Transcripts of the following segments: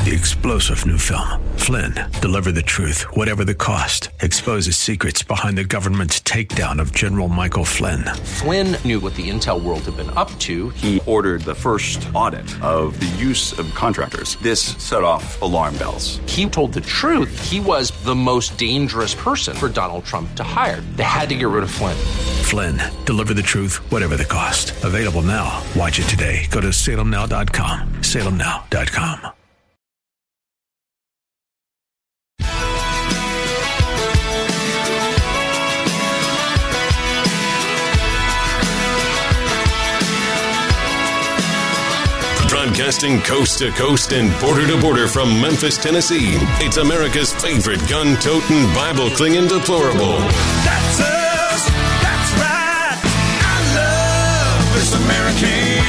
the explosive new film, Flynn, Deliver the Truth, Whatever the Cost, exposes secrets behind the government's takedown of General Michael Flynn. Flynn knew what the intel world had been up to. He ordered the first audit of the use of contractors. This set off alarm bells. He told the truth. He was the most dangerous person for Donald Trump to hire. They had to get rid of Flynn. Flynn, Deliver the Truth, Whatever the Cost. Available now. Watch it today. Go to salemnow.com. salemnow.com. Broadcasting coast to coast and border to border from Memphis, Tennessee. It's America's favorite gun-toting, Bible-clinging deplorable. That's us. That's right. I love this American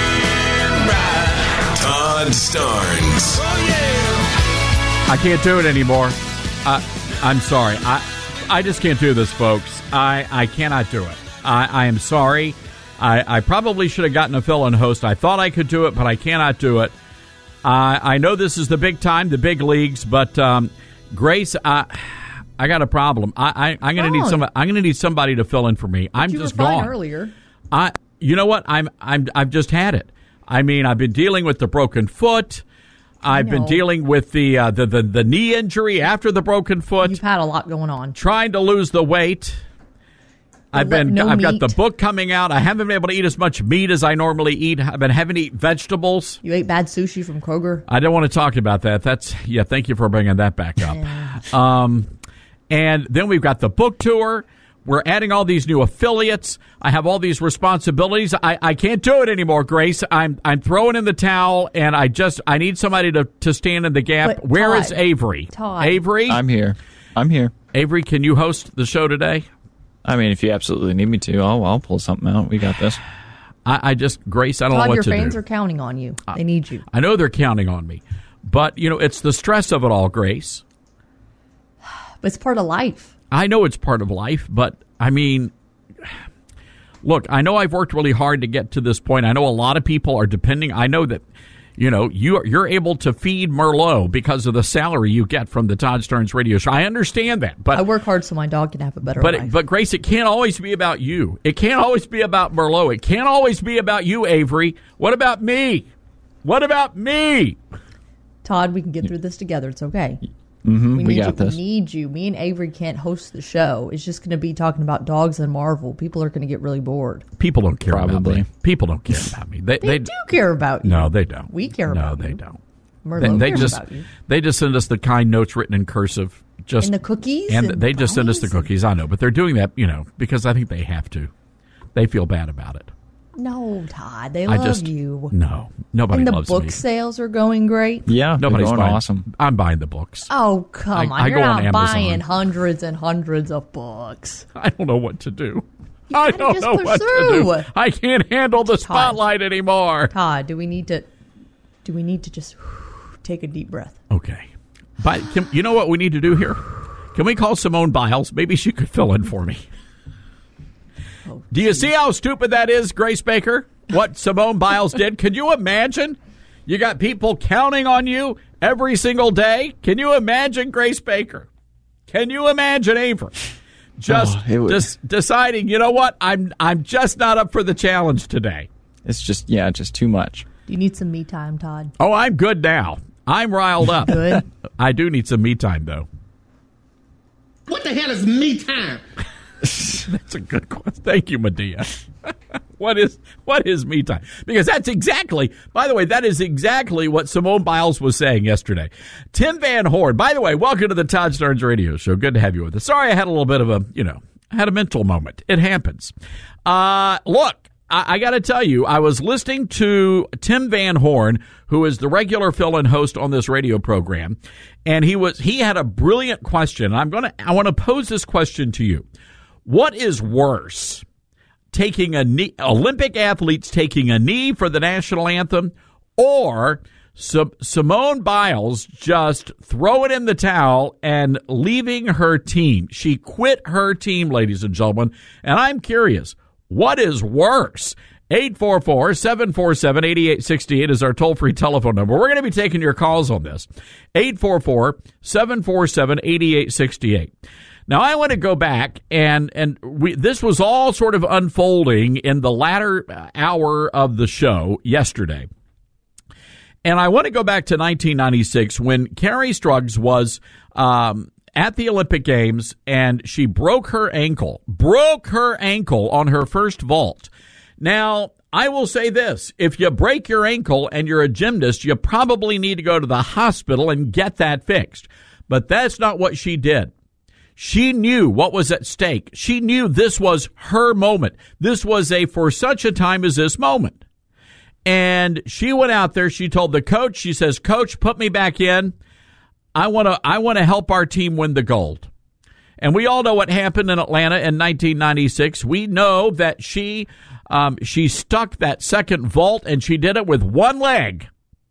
ride. Todd Starnes. Oh, yeah. I can't do it anymore. I'm sorry. I just can't do this, folks. I cannot do it. I am sorry. I probably should have gotten a fill-in host. I thought I could do it, but I cannot do it. I know this is the big time, the big leagues, but Grace, I got a problem. I'm going to need somebody to fill in for me. I'm just gone earlier. You know what? I've just had it. I mean, I've been dealing with the broken foot. I've been dealing with the knee injury after the broken foot. You've had a lot going on. Trying to lose the weight. I've got the book coming out. I haven't been able to eat as much meat as I normally eat. I've been having to eat vegetables. You ate bad sushi from Kroger. I don't want to talk about that. Thank you for bringing that back up. Yeah. And then we've got the book tour. We're adding all these new affiliates. I have all these responsibilities. I can't do it anymore, Grace. I'm throwing in the towel, and I need somebody to stand in the gap. But Where Todd, is Avery? Todd. Avery? I'm here. Avery, can you host the show today? I mean, if you absolutely need me to, I'll pull something out. We got this. Grace, I don't know Todd, what to do. your fans are counting on you. They need you. I know they're counting on me. But, it's the stress of it all, Grace. But it's part of life. I know it's part of life, but, I mean, look, I know I've worked really hard to get to this point. I know a lot of people are depending. I know that, you're able to feed Merlot because of the salary you get from the Todd Starnes radio show. I understand that. But I work hard so my dog can have a better life. But, Grace, it can't always be about you. It can't always be about Merlot. It can't always be about you, Avery. What about me? What about me? Todd, we can get through this together. It's okay. Mm-hmm, we got this. We need you. Me and Avery can't host the show. It's just going to be talking about dogs and Marvel. People are going to get really bored. People don't care about me. People don't care about me. They do care about you. No, they don't. We care about you. No, they don't. Merlot cares about you. They just send us the kind notes written in cursive. And the cookies? And they just send us the cookies. I know, but they're doing that, because I think they have to. They feel bad about it. No, Todd. They love you. No, nobody loves me. And the book sales are going great? Yeah, nobody's going buying. Awesome. I'm buying the books. Oh, come on. I You're go on not buying Amazon. hundreds and hundreds of books. I don't know what to do. I don't know what to do. I can't handle the spotlight anymore. Todd, do we need to just take a deep breath? Okay. But you know what we need to do here? Can we call Simone Biles? Maybe she could fill in for me. Oh, do you see how stupid that is, Grace Baker? What Simone Biles did? Can you imagine? You got people counting on you every single day. Can you imagine, Grace Baker? Can you imagine, Avery? Just deciding, you know what? I'm just not up for the challenge today. It's just too much. Do you need some me time, Todd? Oh, I'm good now. I'm riled up. Good. I do need some me time, though. What the hell is me time? That's a good question. Thank you, Medea. What is me time? Because that is exactly what Simone Biles was saying yesterday. Tim Van Horn, by the way, welcome to the Todd Starnes Radio Show. Good to have you with us. Sorry I had a little bit of I had a mental moment. It happens. Look, I got to tell you, I was listening to Tim Van Horn, who is the regular fill-in host on this radio program, and he had a brilliant question. I want to pose this question to you. What is worse? Taking a knee, Olympic athletes taking a knee for the national anthem, or Simone Biles just throwing in the towel and leaving her team? She quit her team, ladies and gentlemen, and I'm curious, what is worse? 844-747-8868 is our toll-free telephone number. We're going to be taking your calls on this. 844-747-8868. Now, I want to go back, and this was all sort of unfolding in the latter hour of the show yesterday. And I want to go back to 1996 when Carrie Struggs was at the Olympic Games, and she broke her ankle on her first vault. Now, I will say this. If you break your ankle and you're a gymnast, you probably need to go to the hospital and get that fixed. But that's not what she did. She knew what was at stake. She knew this was her moment. This was a for such a time as this moment. And she went out there. She told the coach, she says, "Coach, put me back in. I want to help our team win the gold." And we all know what happened in Atlanta in 1996. We know that she stuck that second vault, and she did it with one leg.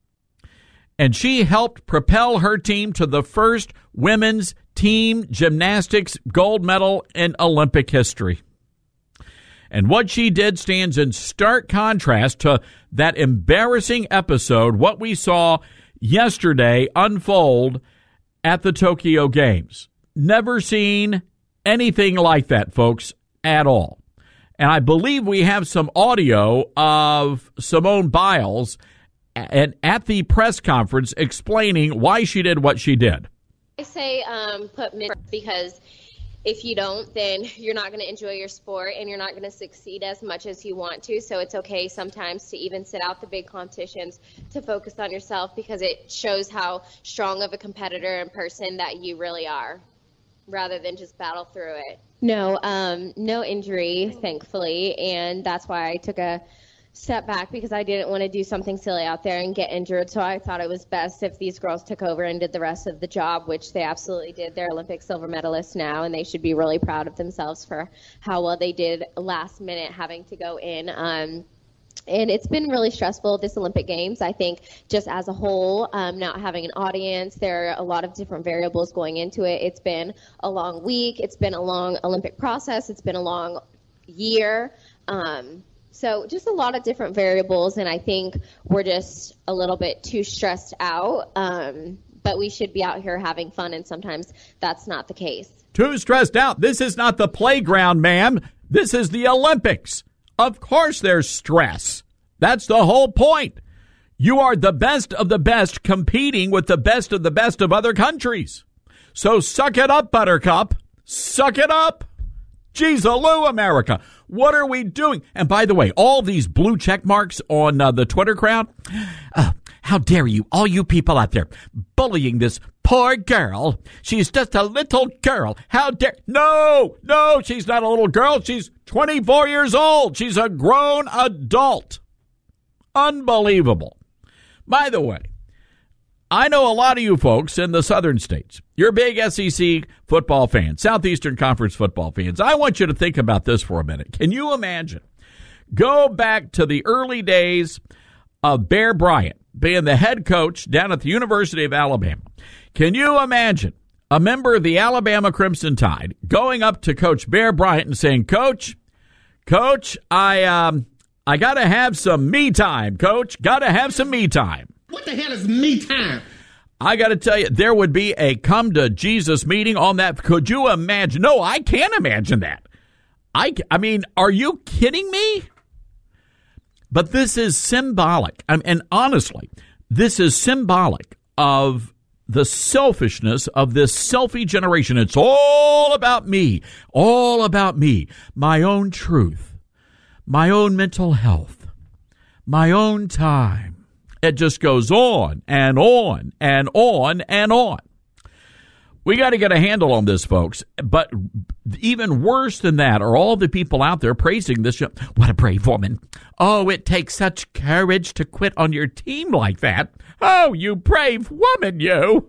And she helped propel her team to the first women's team gymnastics gold medal in Olympic history. And what she did stands in stark contrast to that embarrassing episode, what we saw yesterday unfold at the Tokyo Games. Never seen anything like that, folks, at all. And I believe we have some audio of Simone Biles at the press conference explaining why she did what she did. I say put men because if you don't, then you're not going to enjoy your sport and you're not going to succeed as much as you want to. So it's okay sometimes to even sit out the big competitions to focus on yourself because it shows how strong of a competitor and person that you really are rather than just battle through it. No, no injury, thankfully, and that's why I took a step back because I didn't want to do something silly out there and get injured. So I thought it was best if these girls took over and did the rest of the job, which they absolutely did. They're Olympic silver medalists now, and they should be really proud of themselves for how well they did last minute having to go in. And it's been really stressful, this Olympic Games, I think, just as a whole, not having an audience. There are a lot of different variables going into it. It's been a long week. It's been a long Olympic process. It's been a long year. So just a lot of different variables, and I think we're just a little bit too stressed out. But we should be out here having fun, and sometimes that's not the case. Too stressed out. This is not the playground, ma'am. This is the Olympics. Of course there's stress. That's the whole point. You are the best of the best competing with the best of other countries. So suck it up, Buttercup. Suck it up. Jeez-a-loo, America. What are we doing? And by the way, all these blue check marks on the Twitter crowd, how dare you, all you people out there, bullying this poor girl. She's just a little girl. How dare... No, she's not a little girl. She's 24 years old. She's a grown adult. Unbelievable. By the way, I know a lot of you folks in the southern states. You're big SEC football fans, Southeastern Conference football fans. I want you to think about this for a minute. Can you imagine? Go back to the early days of Bear Bryant being the head coach down at the University of Alabama. Can you imagine a member of the Alabama Crimson Tide going up to Coach Bear Bryant and saying, Coach, I got to have some me time, Coach. Got to have some me time. What the hell is me time? I got to tell you, there would be a come to Jesus meeting on that. Could you imagine? No, I can't imagine that. I mean, are you kidding me? But this is symbolic. And honestly, this is symbolic of the selfishness of this selfie generation. It's all about me, my own truth, my own mental health, my own time. It just goes on and on and on and on. We got to get a handle on this, folks. But even worse than that are all the people out there praising this. What a brave woman. Oh, it takes such courage to quit on your team like that. Oh, you brave woman, you.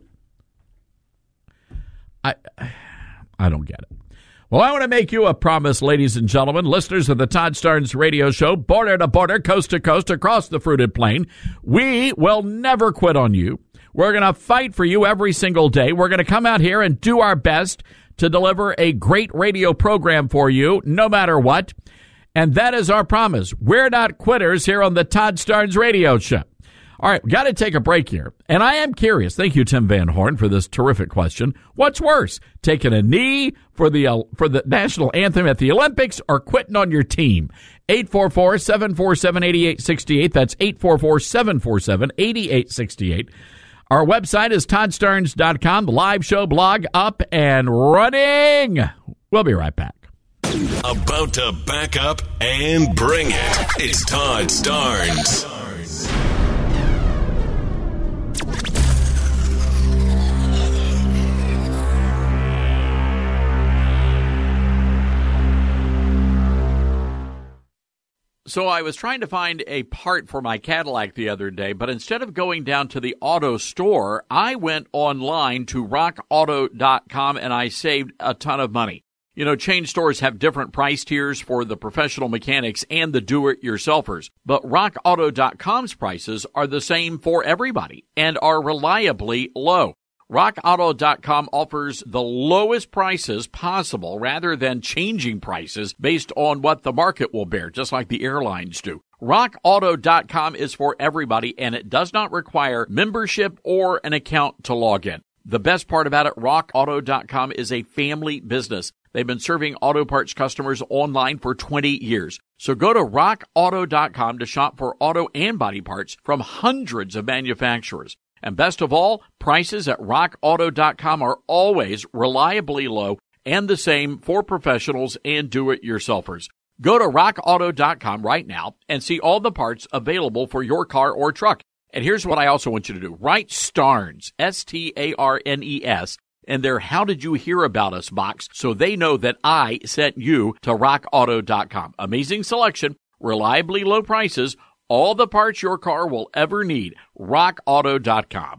I don't get it. Well, I want to make you a promise, ladies and gentlemen, listeners of the Todd Starnes radio show, border to border, coast to coast, across the fruited plain. We will never quit on you. We're going to fight for you every single day. We're going to come out here and do our best to deliver a great radio program for you, no matter what. And that is our promise. We're not quitters here on the Todd Starnes Radio Show. All right, got to take a break here. And I am curious. Thank you, Tim Van Horn, for this terrific question. What's worse, taking a knee for the national anthem at the Olympics or quitting on your team? 844-747-8868. That's 844-747-8868. Our website is toddstarnes.com. The live show blog up and running. We'll be right back. About to back up and bring it. It's Todd Starnes. So I was trying to find a part for my Cadillac the other day, but instead of going down to the auto store, I went online to rockauto.com and I saved a ton of money. You know, chain stores have different price tiers for the professional mechanics and the do-it-yourselfers, but rockauto.com's prices are the same for everybody and are reliably low. RockAuto.com offers the lowest prices possible rather than changing prices based on what the market will bear, just like the airlines do. RockAuto.com is for everybody, and it does not require membership or an account to log in. The best part about it, RockAuto.com is a family business. They've been serving auto parts customers online for 20 years. So go to rockauto.com to shop for auto and body parts from hundreds of manufacturers. And best of all, prices at rockauto.com are always reliably low and the same for professionals and do-it-yourselfers. Go to rockauto.com right now and see all the parts available for your car or truck. And here's what I also want you to do. Write Starnes, S-T-A-R-N-E-S, in their How Did You Hear About Us box so they know that I sent you to rockauto.com. Amazing selection, reliably low prices, all the parts your car will ever need. rockauto.com.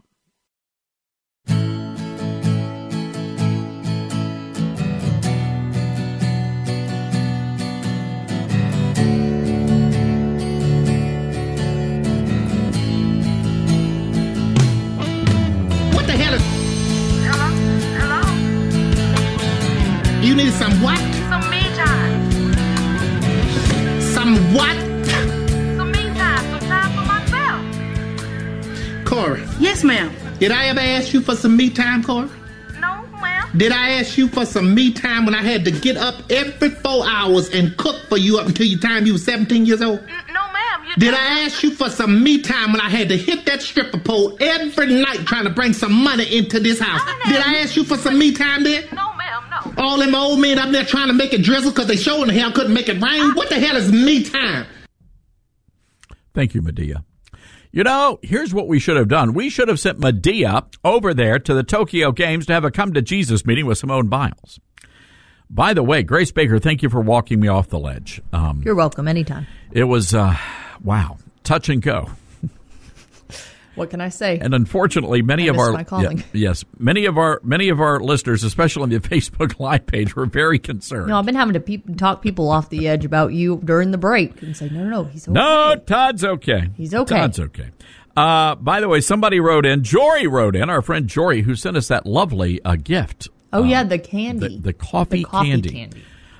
What the hell is... Hello? You need some what? Some me time. Some what? Some me time. Some time for myself. Corey. Yes, ma'am. Did I ever ask you for some me time, Corey? No, ma'am. Did I ask you for some me time when I had to get up every 4 hours and cook for you up until your time you were 17 years old? No, ma'am. Did I ask you for some me time when I had to hit that stripper pole every night trying to bring some money into this house? Did I ask you for some me time then? No, ma'am, no. All them old men up there trying to make it drizzle because they sure in the hell couldn't make it rain? What the hell is me time? Thank you, Medea. You know, here's what we should have done. We should have sent Medea over there to the Tokyo Games to have a come-to-Jesus meeting with Simone Biles. By the way, Grace Baker, thank you for walking me off the ledge. You're welcome, anytime. It was, wow, touch and go. What can I say? And unfortunately, many of our many of our listeners, especially on the Facebook Live page, were very concerned. No, I've been having to talk people off the edge about you during the break and say, no, he's okay. No, Todd's okay. He's okay. Todd's okay. By the way, somebody wrote in, Jory wrote in, our friend Jory, who sent us that lovely gift. Oh, yeah, the candy. The coffee candy.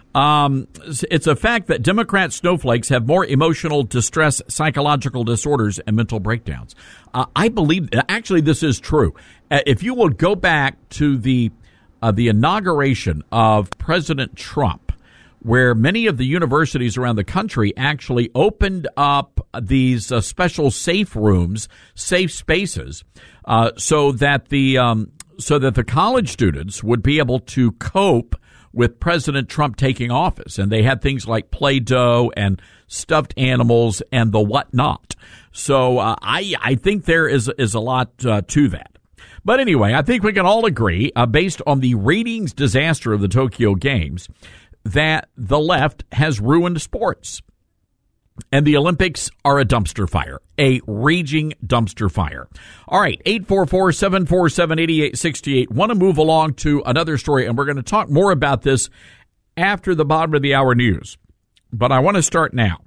It's a fact that Democrat snowflakes have more emotional distress, psychological disorders, and mental breakdowns. I believe, actually, this is true. If you will go back to the inauguration of President Trump, where many of the universities around the country actually opened up these special safe rooms, safe spaces, so that the college students would be able to cope with President Trump taking office. And they had things like Play-Doh and stuffed animals and the whatnot. So I think there is a lot to that. But anyway, I think we can all agree, based on the ratings disaster of the Tokyo Games, that the left has ruined sports. And the Olympics are a dumpster fire, a raging dumpster fire. All right, 844-747-8868. Want to move along to another story, and we're going to talk more about this after the bottom of the hour news. But I want to start now.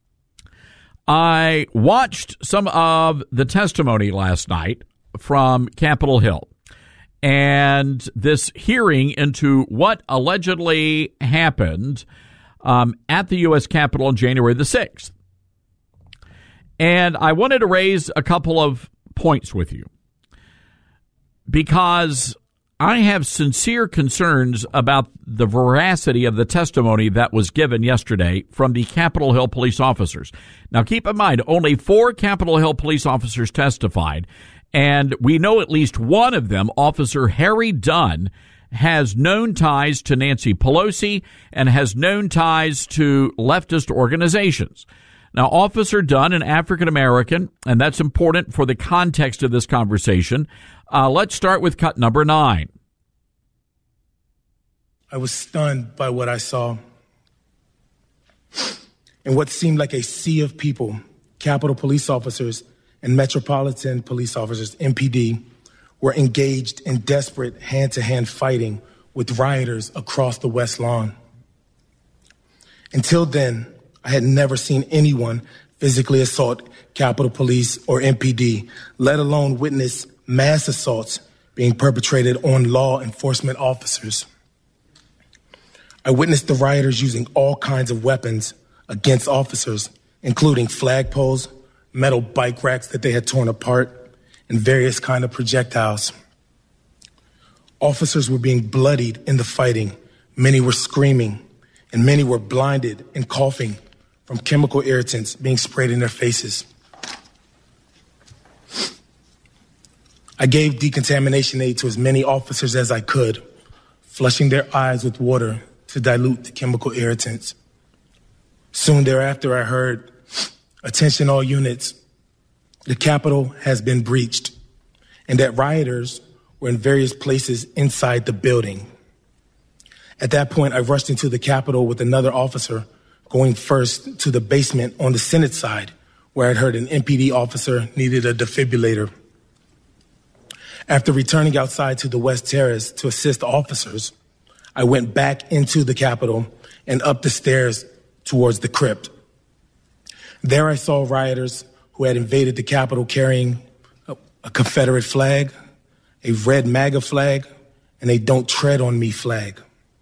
I watched some of the testimony last night from Capitol Hill, and this hearing into what allegedly happened at the U.S. Capitol on January the 6th. And I wanted to raise a couple of points with you because I have sincere concerns about the veracity of the testimony that was given yesterday from the Capitol Hill police officers. Now, keep in mind, only 4 Capitol Hill police officers testified, and we know at least one of them, Officer Harry Dunn, has known ties to Nancy Pelosi and has known ties to leftist organizations. Now, Officer Dunn, an African-American, and that's important for the context of this conversation. Let's start with cut number 9. I was stunned by what I saw. In what seemed like a sea of people, Capitol police officers and Metropolitan police officers, MPD, were engaged in desperate hand-to-hand fighting with rioters across the West Lawn. Until then, I had never seen anyone physically assault Capitol Police or MPD, let alone witness mass assaults being perpetrated on law enforcement officers. I witnessed the rioters using all kinds of weapons against officers, including flagpoles, metal bike racks that they had torn apart, and various kinds of projectiles. Officers were being bloodied in the fighting. Many were screaming, and many were blinded and coughing from chemical irritants being sprayed in their faces. I gave decontamination aid to as many officers as I could, flushing their eyes with water to dilute the chemical irritants. Soon thereafter, I heard, "Attention all units, the Capitol has been breached," and that rioters were in various places inside the building. At that point, I rushed into the Capitol with another officer, going first to the basement on the Senate side, where I'd heard an MPD officer needed a defibrillator. After returning outside to the West Terrace to assist officers, I went back into the Capitol and up the stairs towards the crypt. There I saw rioters who had invaded the Capitol carrying a Confederate flag, a red MAGA flag, and a "Don't Tread on Me" flag.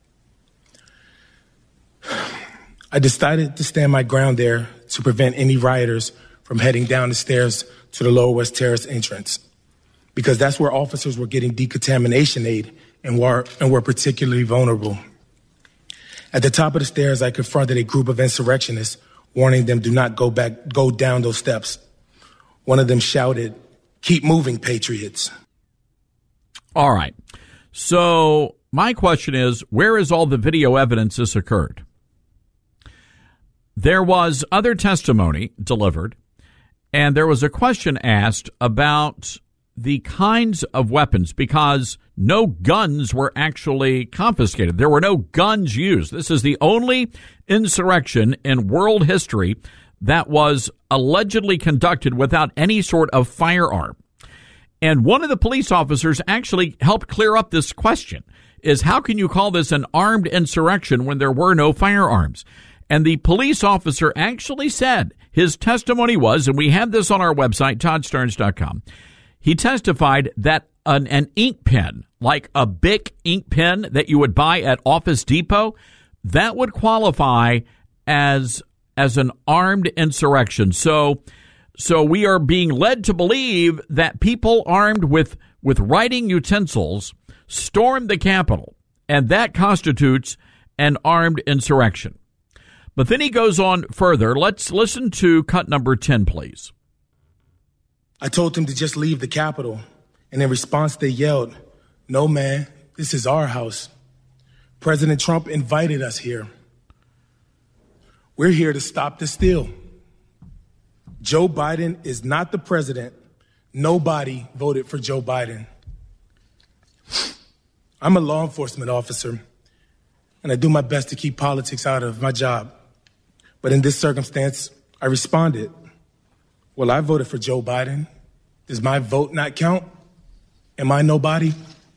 I decided to stand my ground there to prevent any rioters from heading down the stairs to the Lower West Terrace entrance, because that's where officers were getting decontamination aid and were particularly vulnerable. At the top of the stairs, I confronted a group of insurrectionists, warning them do not go down those steps. One of them shouted, "Keep moving, patriots." All right. So my question is, where is all the video evidence this occurred? There was other testimony delivered, and there was a question asked about the kinds of weapons, because no guns were actually confiscated. There were no guns used. This is the only insurrection in world history that was allegedly conducted without any sort of firearm. And one of the police officers actually helped clear up this question, is how can you call this an armed insurrection when there were no firearms? And the police officer actually said, his testimony was, and we have this on our website, toddstearns.com, he testified that an ink pen, like a Bic ink pen that you would buy at Office Depot, that would qualify as an armed insurrection. So we are being led to believe that people armed with writing utensils stormed the Capitol, and that constitutes an armed insurrection. But then he goes on further. Let's listen to cut number 10, please. I told them to just leave the Capitol, and in response they yelled, "No, man, this is our house. President Trump invited us here. We're here to stop the steal. Joe Biden is not the president. Nobody voted for Joe Biden." I'm a law enforcement officer, and I do my best to keep politics out of my job. But in this circumstance, I responded, "Well, I voted for Joe Biden. Does my vote not count? Am I nobody?"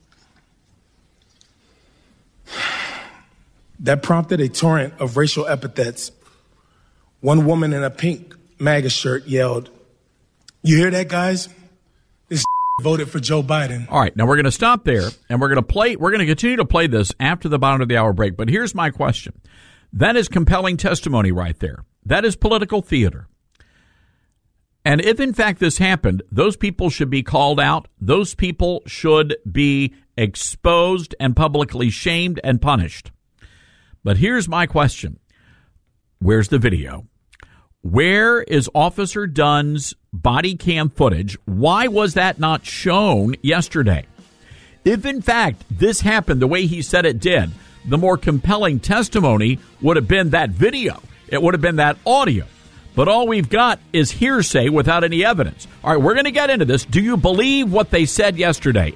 That prompted a torrent of racial epithets. One woman in a pink MAGA shirt yelled, "You hear that, guys? This voted for Joe Biden." All right, now we're going to stop there, and we're going to continue to play this after the bottom of the hour break. But here's my question. That is compelling testimony right there. That is political theater. And if, in fact, this happened, those people should be called out. Those people should be exposed and publicly shamed and punished. But here's my question. Where's the video? Where is Officer Dunn's body cam footage? Why was that not shown yesterday? If, in fact, this happened the way he said it did, the more compelling testimony would have been that video. It would have been that audio. But all we've got is hearsay without any evidence. All right, we're going to get into this. Do you believe what they said yesterday?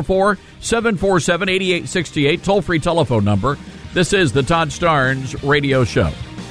844-747-8868, toll-free telephone number. This is the Todd Starnes Radio Show.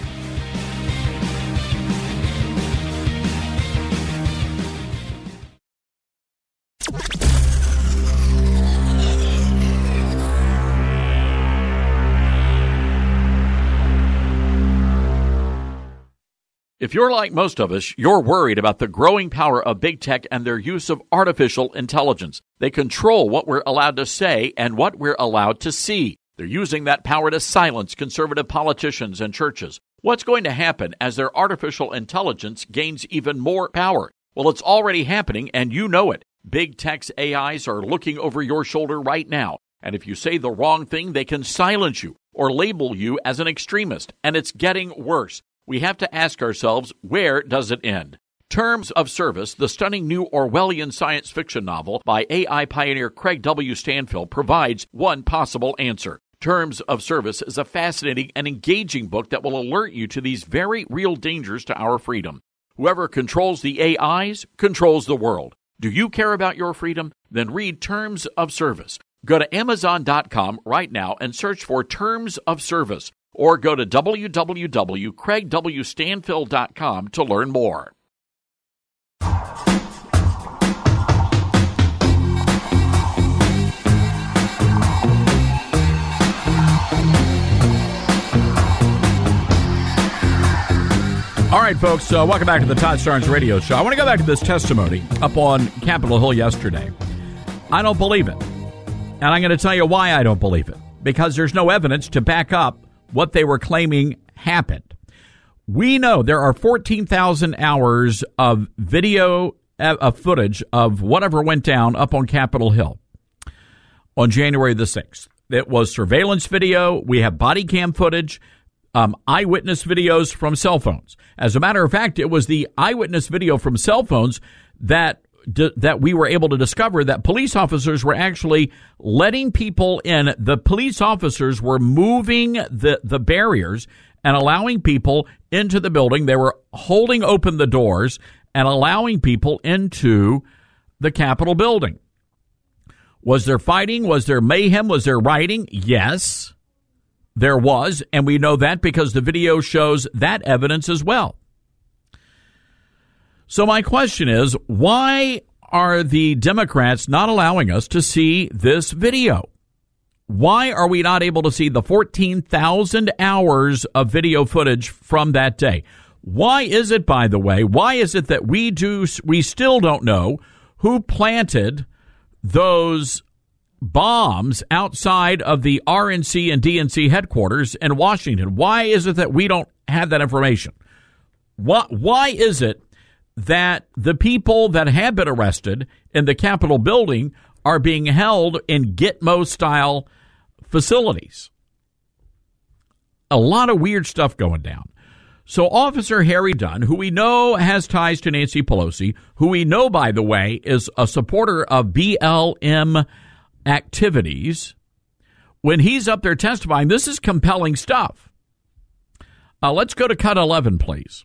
If you're like most of us, you're worried about the growing power of big tech and their use of artificial intelligence. They control what we're allowed to say and what we're allowed to see. They're using that power to silence conservative politicians and churches. What's going to happen as their artificial intelligence gains even more power? Well, it's already happening, and you know it. Big tech's AIs are looking over your shoulder right now. And if you say the wrong thing, they can silence you or label you as an extremist. And it's getting worse. We have to ask ourselves, where does it end? Terms of Service, the stunning new Orwellian science fiction novel by AI pioneer Craig W. Stanfield, provides one possible answer. Terms of Service is a fascinating and engaging book that will alert you to these very real dangers to our freedom. Whoever controls the AIs controls the world. Do you care about your freedom? Then read Terms of Service. Go to Amazon.com right now and search for Terms of Service. Or go to www.craigwstanfield.com to learn more. All right, folks, welcome back to the Todd Starnes Radio Show. I want to go back to this testimony up on Capitol Hill yesterday. I don't believe it. And I'm going to tell you why I don't believe it. Because there's no evidence to back up what they were claiming happened. We know there are 14,000 hours of video footage of whatever went down up on Capitol Hill on January the 6th. It was surveillance video. We have body cam footage, eyewitness videos from cell phones. As a matter of fact, it was the eyewitness video from cell phones that we were able to discover that police officers were actually letting people in. The police officers were moving the barriers and allowing people into the building. They were holding open the doors and allowing people into the Capitol building. Was there fighting? Was there mayhem? Was there rioting? Yes, there was. And we know that because the video shows that evidence as well. So my question is, why are the Democrats not allowing us to see this video? Why are we not able to see the 14,000 hours of video footage from that day? Why is it, by the way, why is it that we still don't know who planted those bombs outside of the RNC and DNC headquarters in Washington? Why is it that we don't have that information? Why is it that the people that have been arrested in the Capitol building are being held in Gitmo-style facilities? A lot of weird stuff going down. So Officer Harry Dunn, who we know has ties to Nancy Pelosi, who we know, by the way, is a supporter of BLM activities, when he's up there testifying, this is compelling stuff. Let's go to cut 11, please.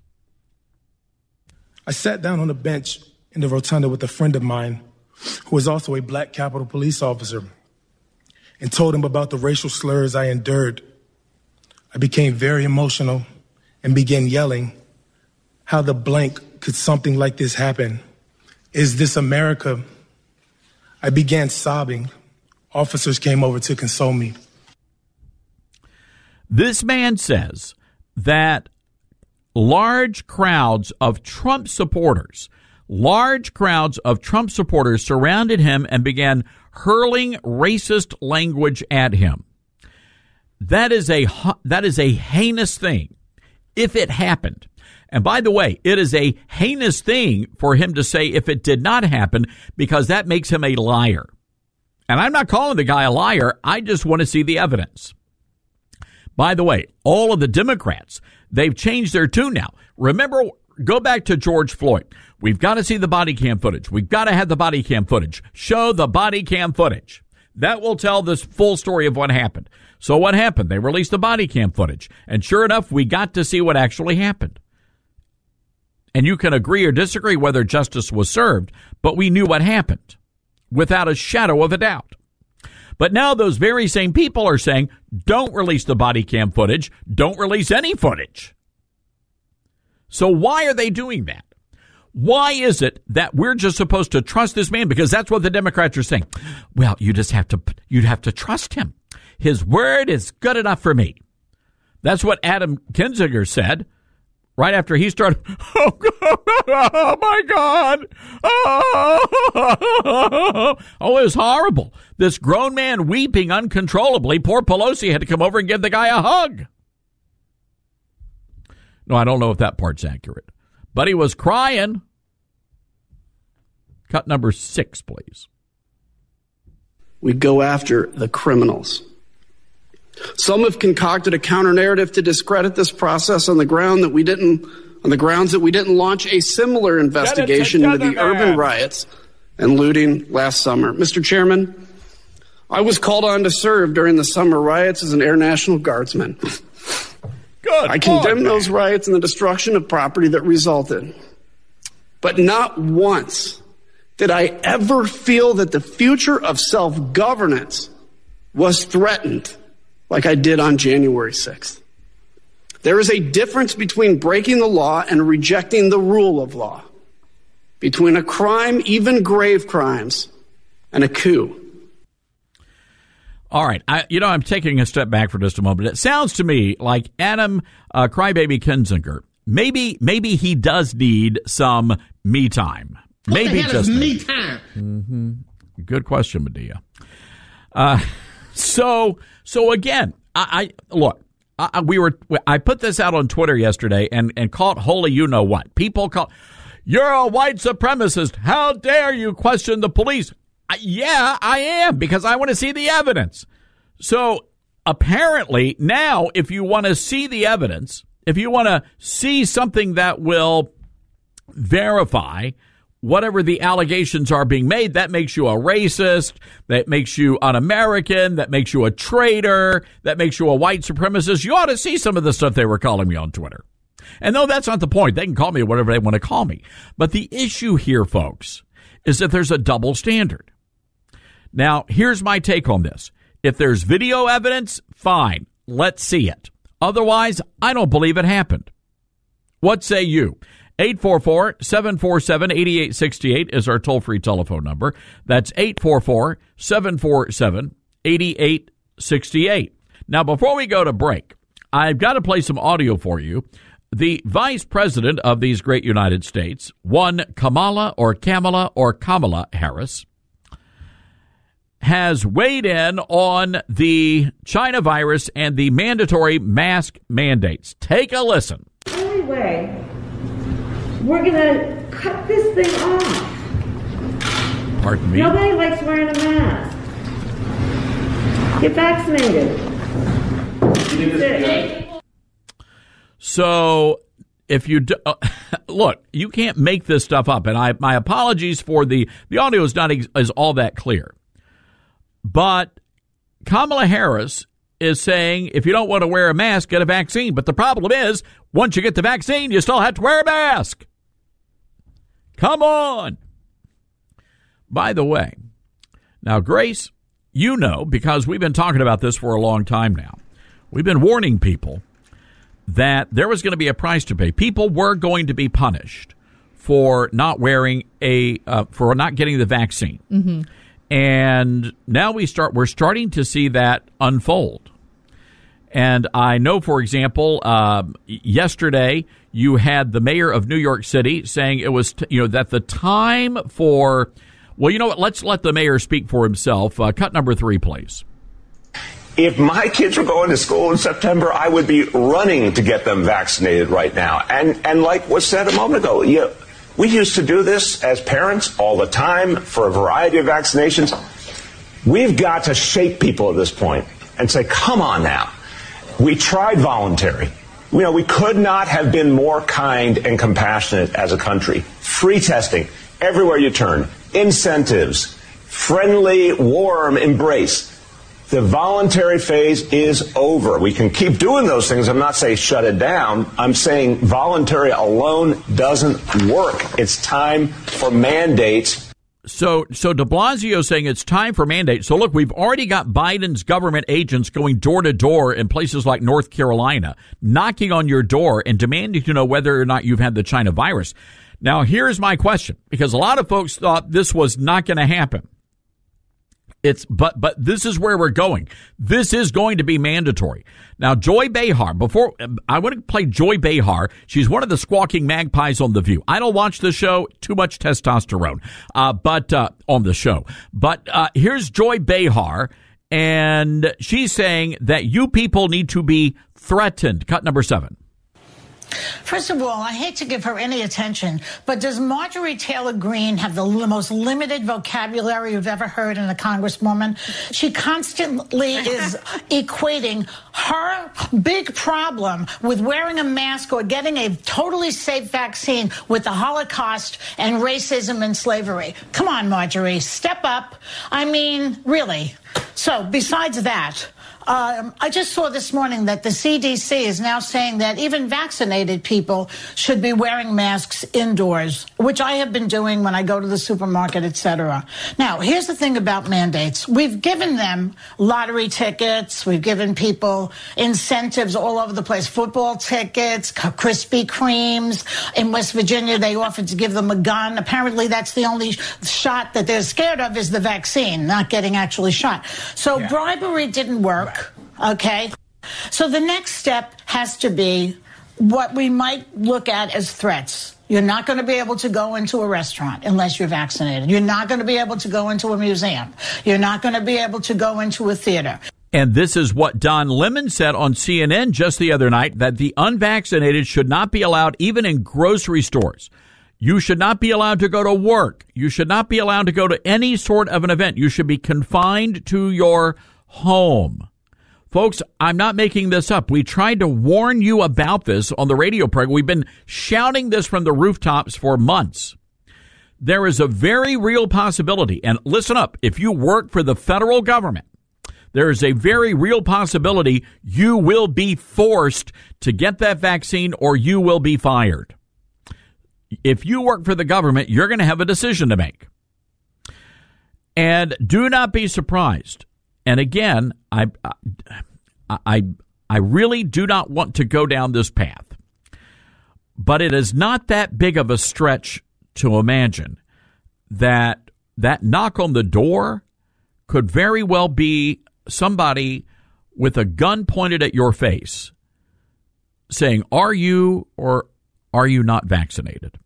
I sat down on a bench in the rotunda with a friend of mine who was also a black Capitol police officer and told him about the racial slurs I endured. I became very emotional and began yelling, "How the blank could something like this happen? Is this America?" I began sobbing. Officers came over to console me. This man says that large crowds of Trump supporters surrounded him and began hurling racist language at him. That is a heinous thing if it happened. And by the way, it is a heinous thing for him to say if it did not happen, because that makes him a liar. And I'm not calling the guy a liar. I just want to see the evidence. By the way, all of the Democrats, they've changed their tune now. Remember, go back to George Floyd. We've got to see the body cam footage. We've got to have the body cam footage. Show the body cam footage. That will tell this full story of what happened. So what happened? They released the body cam footage. And sure enough, we got to see what actually happened. And you can agree or disagree whether justice was served, but we knew what happened without a shadow of a doubt. But now those very same people are saying, don't release the body cam footage. Don't release any footage. So why are they doing that? Why is it that we're just supposed to trust this man? Because that's what the Democrats are saying. Well, you'd have to trust him. His word is good enough for me. That's what Adam Kinzinger said right after he started. Oh, God, oh my God. Oh, it was horrible. This grown man weeping uncontrollably. Poor Pelosi had to come over and give the guy a hug. No, I don't know if that part's accurate. But he was crying. Cut number 6, please. We go after the criminals. Some have concocted a counter-narrative to discredit this process on the grounds that we didn't launch a similar investigation into the urban riots and looting last summer. Mr. Chairman, I was called on to serve during the summer riots as an Air National Guardsman. I condemn those riots and the destruction of property that resulted. But not once did I ever feel that the future of self-governance was threatened like I did on January 6th. There is a difference between breaking the law and rejecting the rule of law, between a crime, even grave crimes, and a coup. All right. I'm taking a step back for just a moment. It sounds to me like Adam Crybaby Kinzinger, maybe he does need some me time. Maybe just me time. Mm-hmm. Good question, Medea. So again, I put this out on Twitter yesterday and caught holy you know what. People call, you're a white supremacist. How dare you question the police? Yeah, I am, because I want to see the evidence. So apparently now, if you want to see the evidence, if you want to see something that will verify whatever the allegations are being made, that makes you a racist, that makes you un-American, that makes you a traitor, that makes you a white supremacist. You ought to see some of the stuff they were calling me on Twitter. And no, that's not the point. They can call me whatever they want to call me. But the issue here, folks, is that there's a double standard. Now, here's my take on this. If there's video evidence, fine. Let's see it. Otherwise, I don't believe it happened. What say you? 844-747-8868 is our toll-free telephone number. That's 844-747-8868. Now, before we go to break, I've got to play some audio for you. The vice president of these great United States, one Kamala Harris, has weighed in on the China virus and the mandatory mask mandates. Take a listen. Anyway, we're going to cut this thing off. Pardon me? Nobody likes wearing a mask. Get vaccinated. So if you look, you can't make this stuff up. And my apologies for the audio is not is all that clear. But Kamala Harris is saying if you don't want to wear a mask, get a vaccine. But the problem is, once you get the vaccine, you still have to wear a mask. Come on. By the way, now, Grace, you know, because we've been talking about this for a long time now, we've been warning people that there was going to be a price to pay. People were going to be punished for not wearing for not getting the vaccine. Mm-hmm. And now we're starting to see that unfold. And I know, for example, yesterday you had the mayor of New York City saying it was, that the time for, well, you know what? Let's let the mayor speak for himself. Cut number 3, please. If my kids were going to school in September, I would be running to get them vaccinated right now. And like was said a moment ago, we used to do this as parents all the time for a variety of vaccinations. We've got to shake people at this point and say, come on now. We tried voluntary. We could not have been more kind and compassionate as a country. Free testing everywhere you turn. Incentives. Friendly, warm embrace. The voluntary phase is over. We can keep doing those things. I'm not saying shut it down. I'm saying voluntary alone doesn't work. It's time for mandates. So de Blasio saying it's time for mandates. So look, we've already got Biden's government agents going door to door in places like North Carolina, knocking on your door and demanding to know whether or not you've had the China virus. Now, here's my question, because a lot of folks thought this was not going to happen. But this is where we're going. This is going to be mandatory. Now, Joy Behar, before I want to play Joy Behar. She's one of the squawking magpies on The View. I don't watch the show. Too much testosterone, but on the show. But here's Joy Behar, and she's saying that you people need to be threatened. Cut number 7. First of all, I hate to give her any attention, but does Marjorie Taylor Greene have the most limited vocabulary you've ever heard in a congresswoman? She constantly is equating her big problem with wearing a mask or getting a totally safe vaccine with the Holocaust and racism and slavery. Come on, Marjorie, step up. I mean, really. So besides that, I just saw this morning that the CDC is now saying that even vaccinated people should be wearing masks indoors, which I have been doing when I go to the supermarket, etc. Now, here's the thing about mandates. We've given them lottery tickets. We've given people incentives all over the place, football tickets, Krispy Kremes. In West Virginia, they offered to give them a gun. Apparently, that's the only shot that they're scared of is the vaccine, not getting actually shot. So bribery didn't work. Okay, so the next step has to be what we might look at as threats. You're not going to be able to go into a restaurant unless you're vaccinated. You're not going to be able to go into a museum. You're not going to be able to go into a theater. And this is what Don Lemon said on CNN just the other night, that the unvaccinated should not be allowed even in grocery stores. You should not be allowed to go to work. You should not be allowed to go to any sort of an event. You should be confined to your home. Folks, I'm not making this up. We tried to warn you about this on the radio program. We've been shouting this from the rooftops for months. There is a very real possibility, and listen up, if you work for the federal government, there is a very real possibility you will be forced to get that vaccine or you will be fired. If you work for the government, you're going to have a decision to make. And do not be surprised. And again, I really do not want to go down this path, but it is not that big of a stretch to imagine that knock on the door could very well be somebody with a gun pointed at your face saying, are you or are you not vaccinated?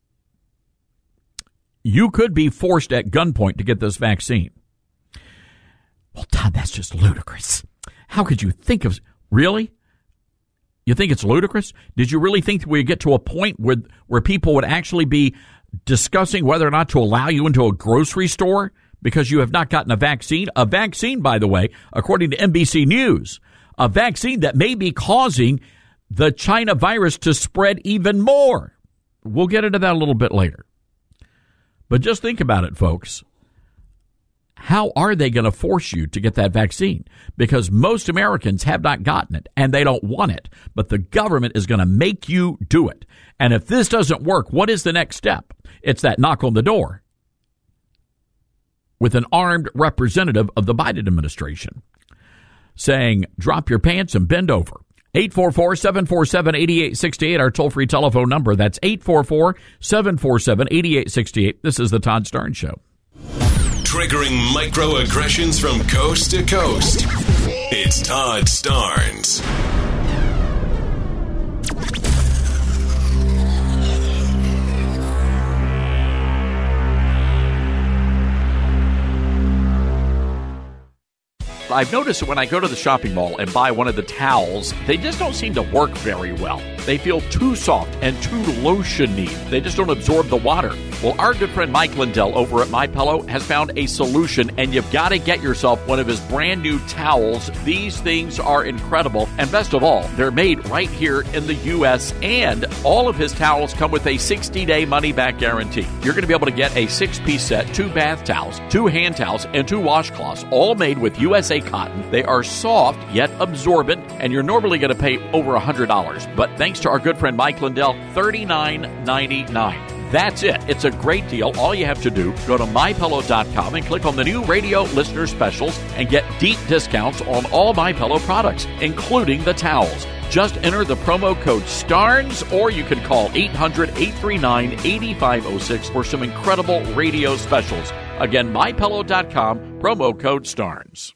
You could be forced at gunpoint to get this vaccine. Well, Todd, that's just ludicrous. How could you think of... Really? You think it's ludicrous? Did you really think we'd get to a point where people would actually be discussing whether or not to allow you into a grocery store because you have not gotten a vaccine? A vaccine, by the way, according to NBC News, a vaccine that may be causing the China virus to spread even more. We'll get into that a little bit later. But just think about it, folks. How are they going to force you to get that vaccine? Because most Americans have not gotten it, and they don't want it. But the government is going to make you do it. And if this doesn't work, what is the next step? It's that knock on the door with an armed representative of the Biden administration saying, drop your pants and bend over. 844-747-8868, our toll-free telephone number. That's 844-747-8868. This is the Todd Starnes Show. Triggering microaggressions from coast to coast. It's Todd Starnes. I've noticed that when I go to the shopping mall and buy one of the towels, they just don't seem to work very well. They feel too soft and too lotion-y. They just don't absorb the water. Well, our good friend Mike Lindell over at MyPillow has found a solution, and you've got to get yourself one of his brand new towels. These things are incredible, and best of all, they're made right here in the U.S., and all of his towels come with a 60-day money-back guarantee. You're going to be able to get a 6-piece set, 2 bath towels, 2 hand towels, and 2 washcloths, all made with USA cotton. They are soft, yet absorbent, and you're normally going to pay over $100. But thanks to our good friend Mike Lindell, $39.99. That's it. It's a great deal. All you have to do, go to MyPillow.com and click on the new radio listener specials and get deep discounts on all MyPillow products, including the towels. Just enter the promo code STARNS, or you can call 800-839-8506 for some incredible radio specials. Again, MyPillow.com, promo code STARNS.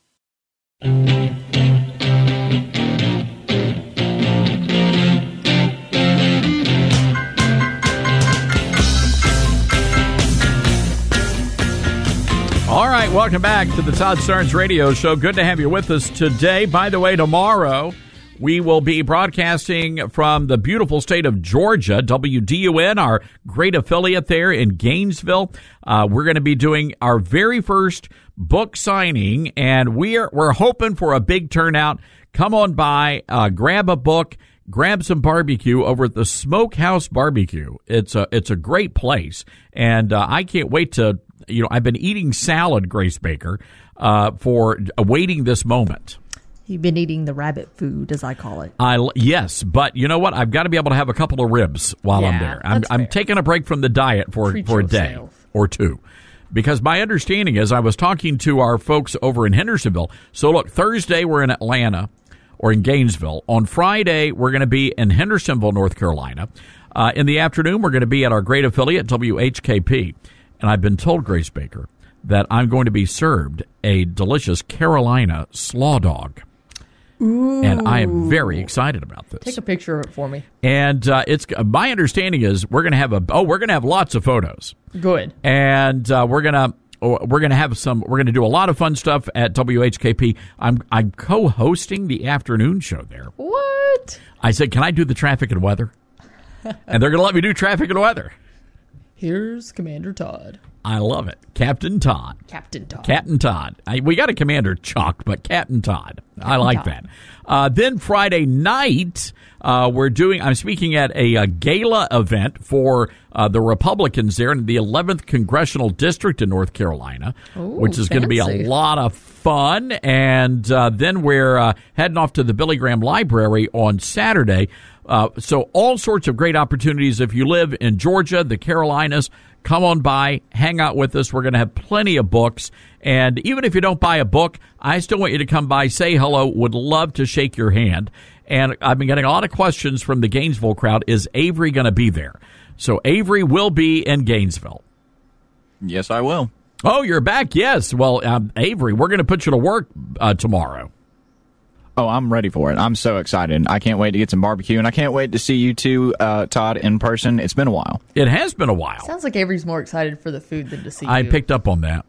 All right, welcome back to the Todd Starnes Radio Show. Good to have you with us today. By the way, tomorrow we will be broadcasting from the beautiful state of Georgia, WDUN, our great affiliate there in Gainesville. We're going to be doing our very first book signing, and we're hoping for a big turnout. Come on by, grab a book, grab some barbecue over at the Smokehouse Barbecue. It's a great place, and I can't wait to. I've been eating salad, Grace Baker, for awaiting this moment. You've been eating the rabbit food, as I call it. Yes, but you know what? I've got to be able to have a couple of ribs while I'm there. I'm taking a break from the diet for a day or two. Because my understanding is, I was talking to our folks over in Hendersonville. So look, Thursday we're in Atlanta or in Gainesville. On Friday, we're going to be in Hendersonville, North Carolina. In the afternoon, we're going to be at our great affiliate, WHKP. And I've been told, Grace Baker, that I'm going to be served a delicious Carolina slaw dog. Ooh. And I am very excited about this. Take a picture of it for me. And it's my understanding is we're going to have lots of photos. Good. And we're going to do a lot of fun stuff at WHKP. I'm co-hosting the afternoon show there. What? I said, can I do the traffic and weather? And they're going to let me do traffic and weather. Here's Commander Todd. I love it. Captain Todd. We got a Commander Chuck, but Captain Todd. I like that. Then Friday night, I'm speaking at a gala event for the Republicans there in the 11th Congressional District in North Carolina, which is going to be a lot of fun. And then we're heading off to the Billy Graham Library on Saturday. So all sorts of great opportunities. If you live in Georgia, the Carolinas, come on by, hang out with us. We're going to have plenty of books. And even if you don't buy a book, I still want you to come by, say hello, would love to shake your hand. And I've been getting a lot of questions from the Gainesville crowd. Is Avery going to be there? So Avery will be in Gainesville. Yes, I will. Oh, you're back? Yes. Well, Avery, we're going to put you to work tomorrow. Oh, I'm ready for it. I'm so excited. I can't wait to get some barbecue, and I can't wait to see you two, Todd, in person. It's been a while. It has been a while. Sounds like Avery's more excited for the food than to see you. I picked up on that.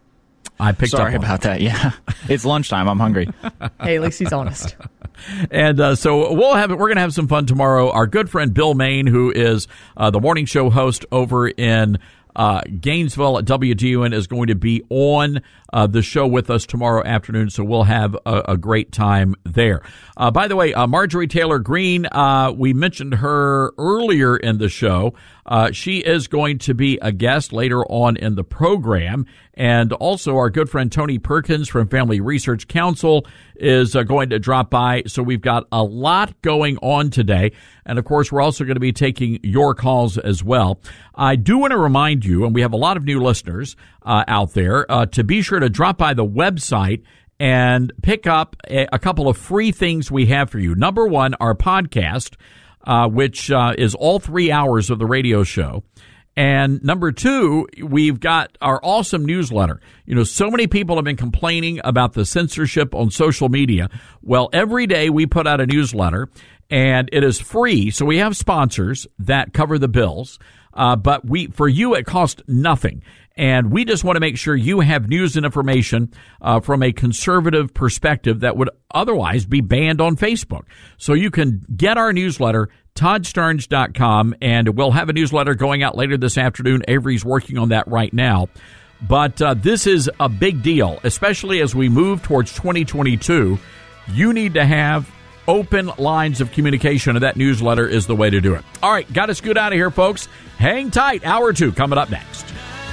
Sorry about that. Yeah. It's lunchtime. I'm hungry. Hey, at least he's honest. And so we're going to have some fun tomorrow. Our good friend Bill Main, who is the morning show host over in Gainesville at WDUN, is going to be on the show with us tomorrow afternoon, so we'll have a great time there. By the way, Marjorie Taylor Greene, we mentioned her earlier in the show. She is going to be a guest later on in the program. And also our good friend Tony Perkins from Family Research Council is going to drop by. So we've got a lot going on today. And, of course, we're also going to be taking your calls as well. I do want to remind you, and we have a lot of new listeners out there, to be sure to drop by the website and pick up a couple of free things we have for you. Number one, our podcast, which is all 3 hours of the radio show. And number two, we've got our awesome newsletter. You know, so many people have been complaining about the censorship on social media. Well, every day we put out a newsletter, and it is free. So we have sponsors that cover the bills. But for you, it costs nothing. And we just want to make sure you have news and information from a conservative perspective that would otherwise be banned on Facebook. So you can get our newsletter, ToddStarnes.com, and we'll have a newsletter going out later this afternoon. Avery's working on that right now. But this is a big deal, especially as we move towards 2022. You need to have open lines of communication, and that newsletter is the way to do it. All right, got to scoot out of here, folks. Hang tight. Hour 2 coming up next.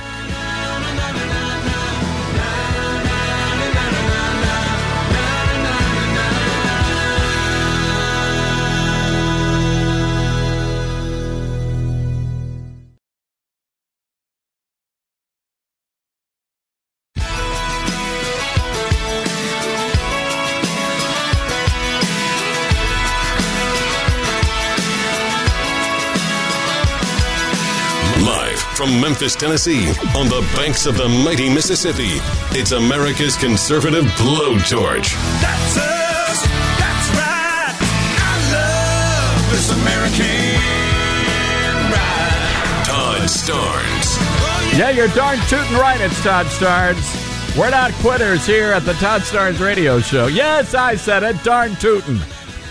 From Memphis, Tennessee, on the banks of the mighty Mississippi, it's America's conservative blowtorch. That's us. That's right. I love this American ride. Todd Starnes. Yeah, you're darn tootin' right. It's Todd Starnes. We're not quitters here at the Todd Starnes Radio Show. Yes, I said it. Darn tootin'.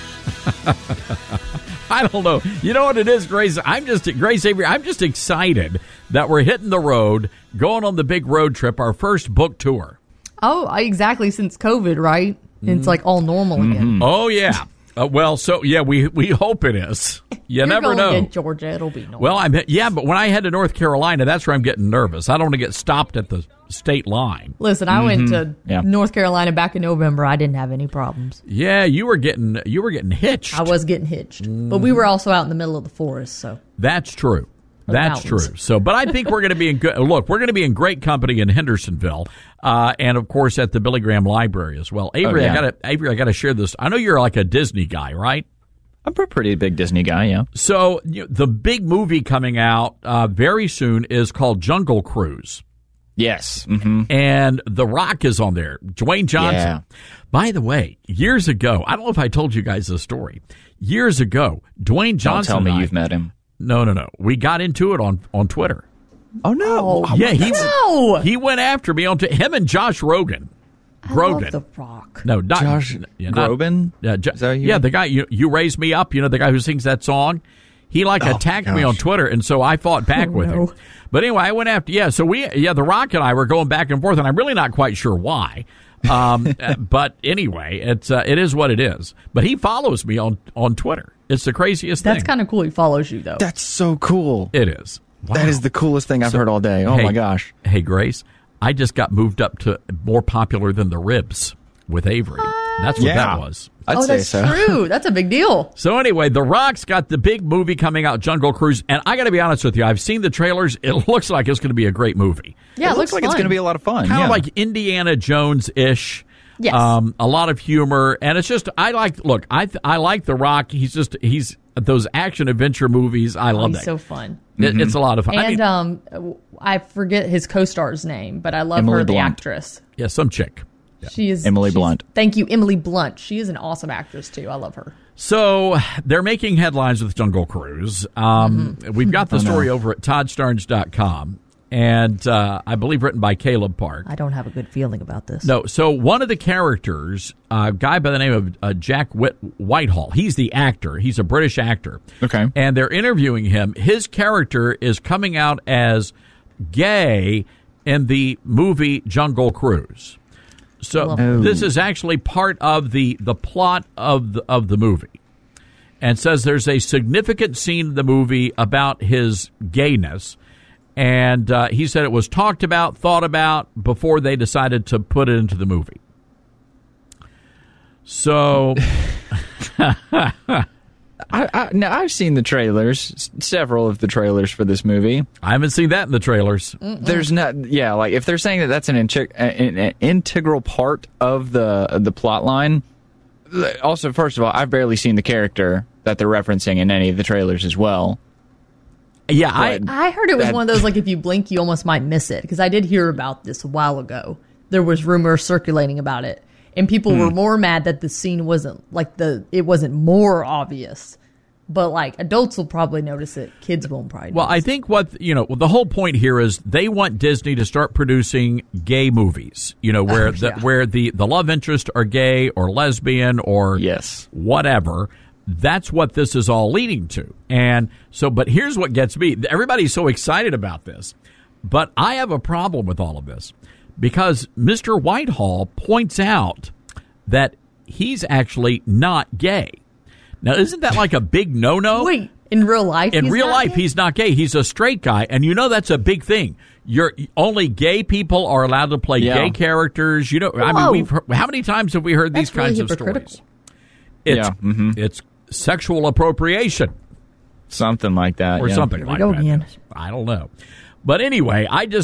I don't know. You know what it is, Grace? Grace Avery, I'm just excited that we're hitting the road, going on the big road trip, our first book tour. Oh, exactly, since COVID, right? It's like all normal again. Oh, yeah. We hope it is. You never know. In Georgia, it'll be normal. Well, but when I head to North Carolina, that's where I'm getting nervous. I don't want to get stopped at the state line. Listen, I went to North Carolina back in November. I didn't have any problems. Yeah, you were getting hitched. I was getting hitched, but we were also out in the middle of the forest. So that's true. That's true. So, but I think we're going to be in good. Look, we're going to be in great company in Hendersonville, and of course at the Billy Graham Library as well. Avery, I got to share this. I know you're like a Disney guy, right? I'm a pretty big Disney guy, yeah. So the big movie coming out very soon is called Jungle Cruise. Yes. And The Rock is on there. Dwayne Johnson. Yeah. By the way, years ago, I don't know if I told you guys this story. Years ago, Dwayne Johnson. Don't tell me you've met him. No. We got into it on Twitter. Oh, no. He went after me on him and Josh Rogan. I love The Rock. No, not Josh Groban? The guy, you Raise Me Up, the guy who sings that song. He attacked me on Twitter, and so I fought back with him. But anyway, I went after, The Rock and I were going back and forth, and I'm really not quite sure why. But anyway, it is what it is. But he follows me on Twitter. It's the craziest thing. That's kind of cool he follows you, though. That's so cool. It is. Wow. That is the coolest thing I've heard all day. Oh, my gosh. Hey, Grace, I just got moved up to more popular than the Ribs with Avery. That's what that was. I'd say so. That's true. That's a big deal. So anyway, The Rock's got the big movie coming out, Jungle Cruise, and I got to be honest with you, I've seen the trailers. It looks like it's going to be a great movie. Yeah, it looks like fun. It's going to be a lot of fun. Kind of like Indiana Jones-ish. Yes. A lot of humor, and it's just I like The Rock. He's those action adventure movies. I love that. He's so fun. It's a lot of fun. And I forget his co-star's name, but I love Emily her, Blunt. the actress. Yeah, some chick. Yeah. She is Emily Blunt. Thank you, Emily Blunt. She is an awesome actress too. I love her. So they're making headlines with Jungle Cruise. We've got the story over at ToddStarnes.com. And I believe written by Caleb Park. I don't have a good feeling about this. No, so one of the characters, a guy by the name of Jack Whitehall, he's the actor. He's a British actor. Okay. And they're interviewing him. His character is coming out as gay in the movie Jungle Cruise. So this is actually part of the plot of the movie. And says there's a significant scene in the movie about his gayness. And he said it was talked about, thought about before they decided to put it into the movie. So, I've seen the trailers, several of the trailers for this movie. I haven't seen that in the trailers. There's not, like if they're saying that that's an integral part of the plot line. Also, first of all, I've barely seen the character that they're referencing in any of the trailers as well. Yeah, I heard it was one of those, like, if you blink, you almost might miss it. Because I did hear about this a while ago. There was rumors circulating about it. And people were more mad that the scene wasn't, it wasn't more obvious But like adults will probably notice it. Kids won't probably. Well, I think the whole point here is they want Disney to start producing gay movies. Where where the love interest are gay or lesbian or whatever. That's what this is all leading to. And so, but here's what gets me. Everybody's so excited about this, but I have a problem with all of this because Mr. Whitehall points out that he's actually not gay. Now, isn't that like a big no-no? Wait, in real life? He's not gay. He's a straight guy, and that's a big thing. Only gay people are allowed to play gay characters. I mean, how many times have we heard these kinds of stories? It's sexual appropriation, something like that, or something like that. Again. I don't know. But anyway,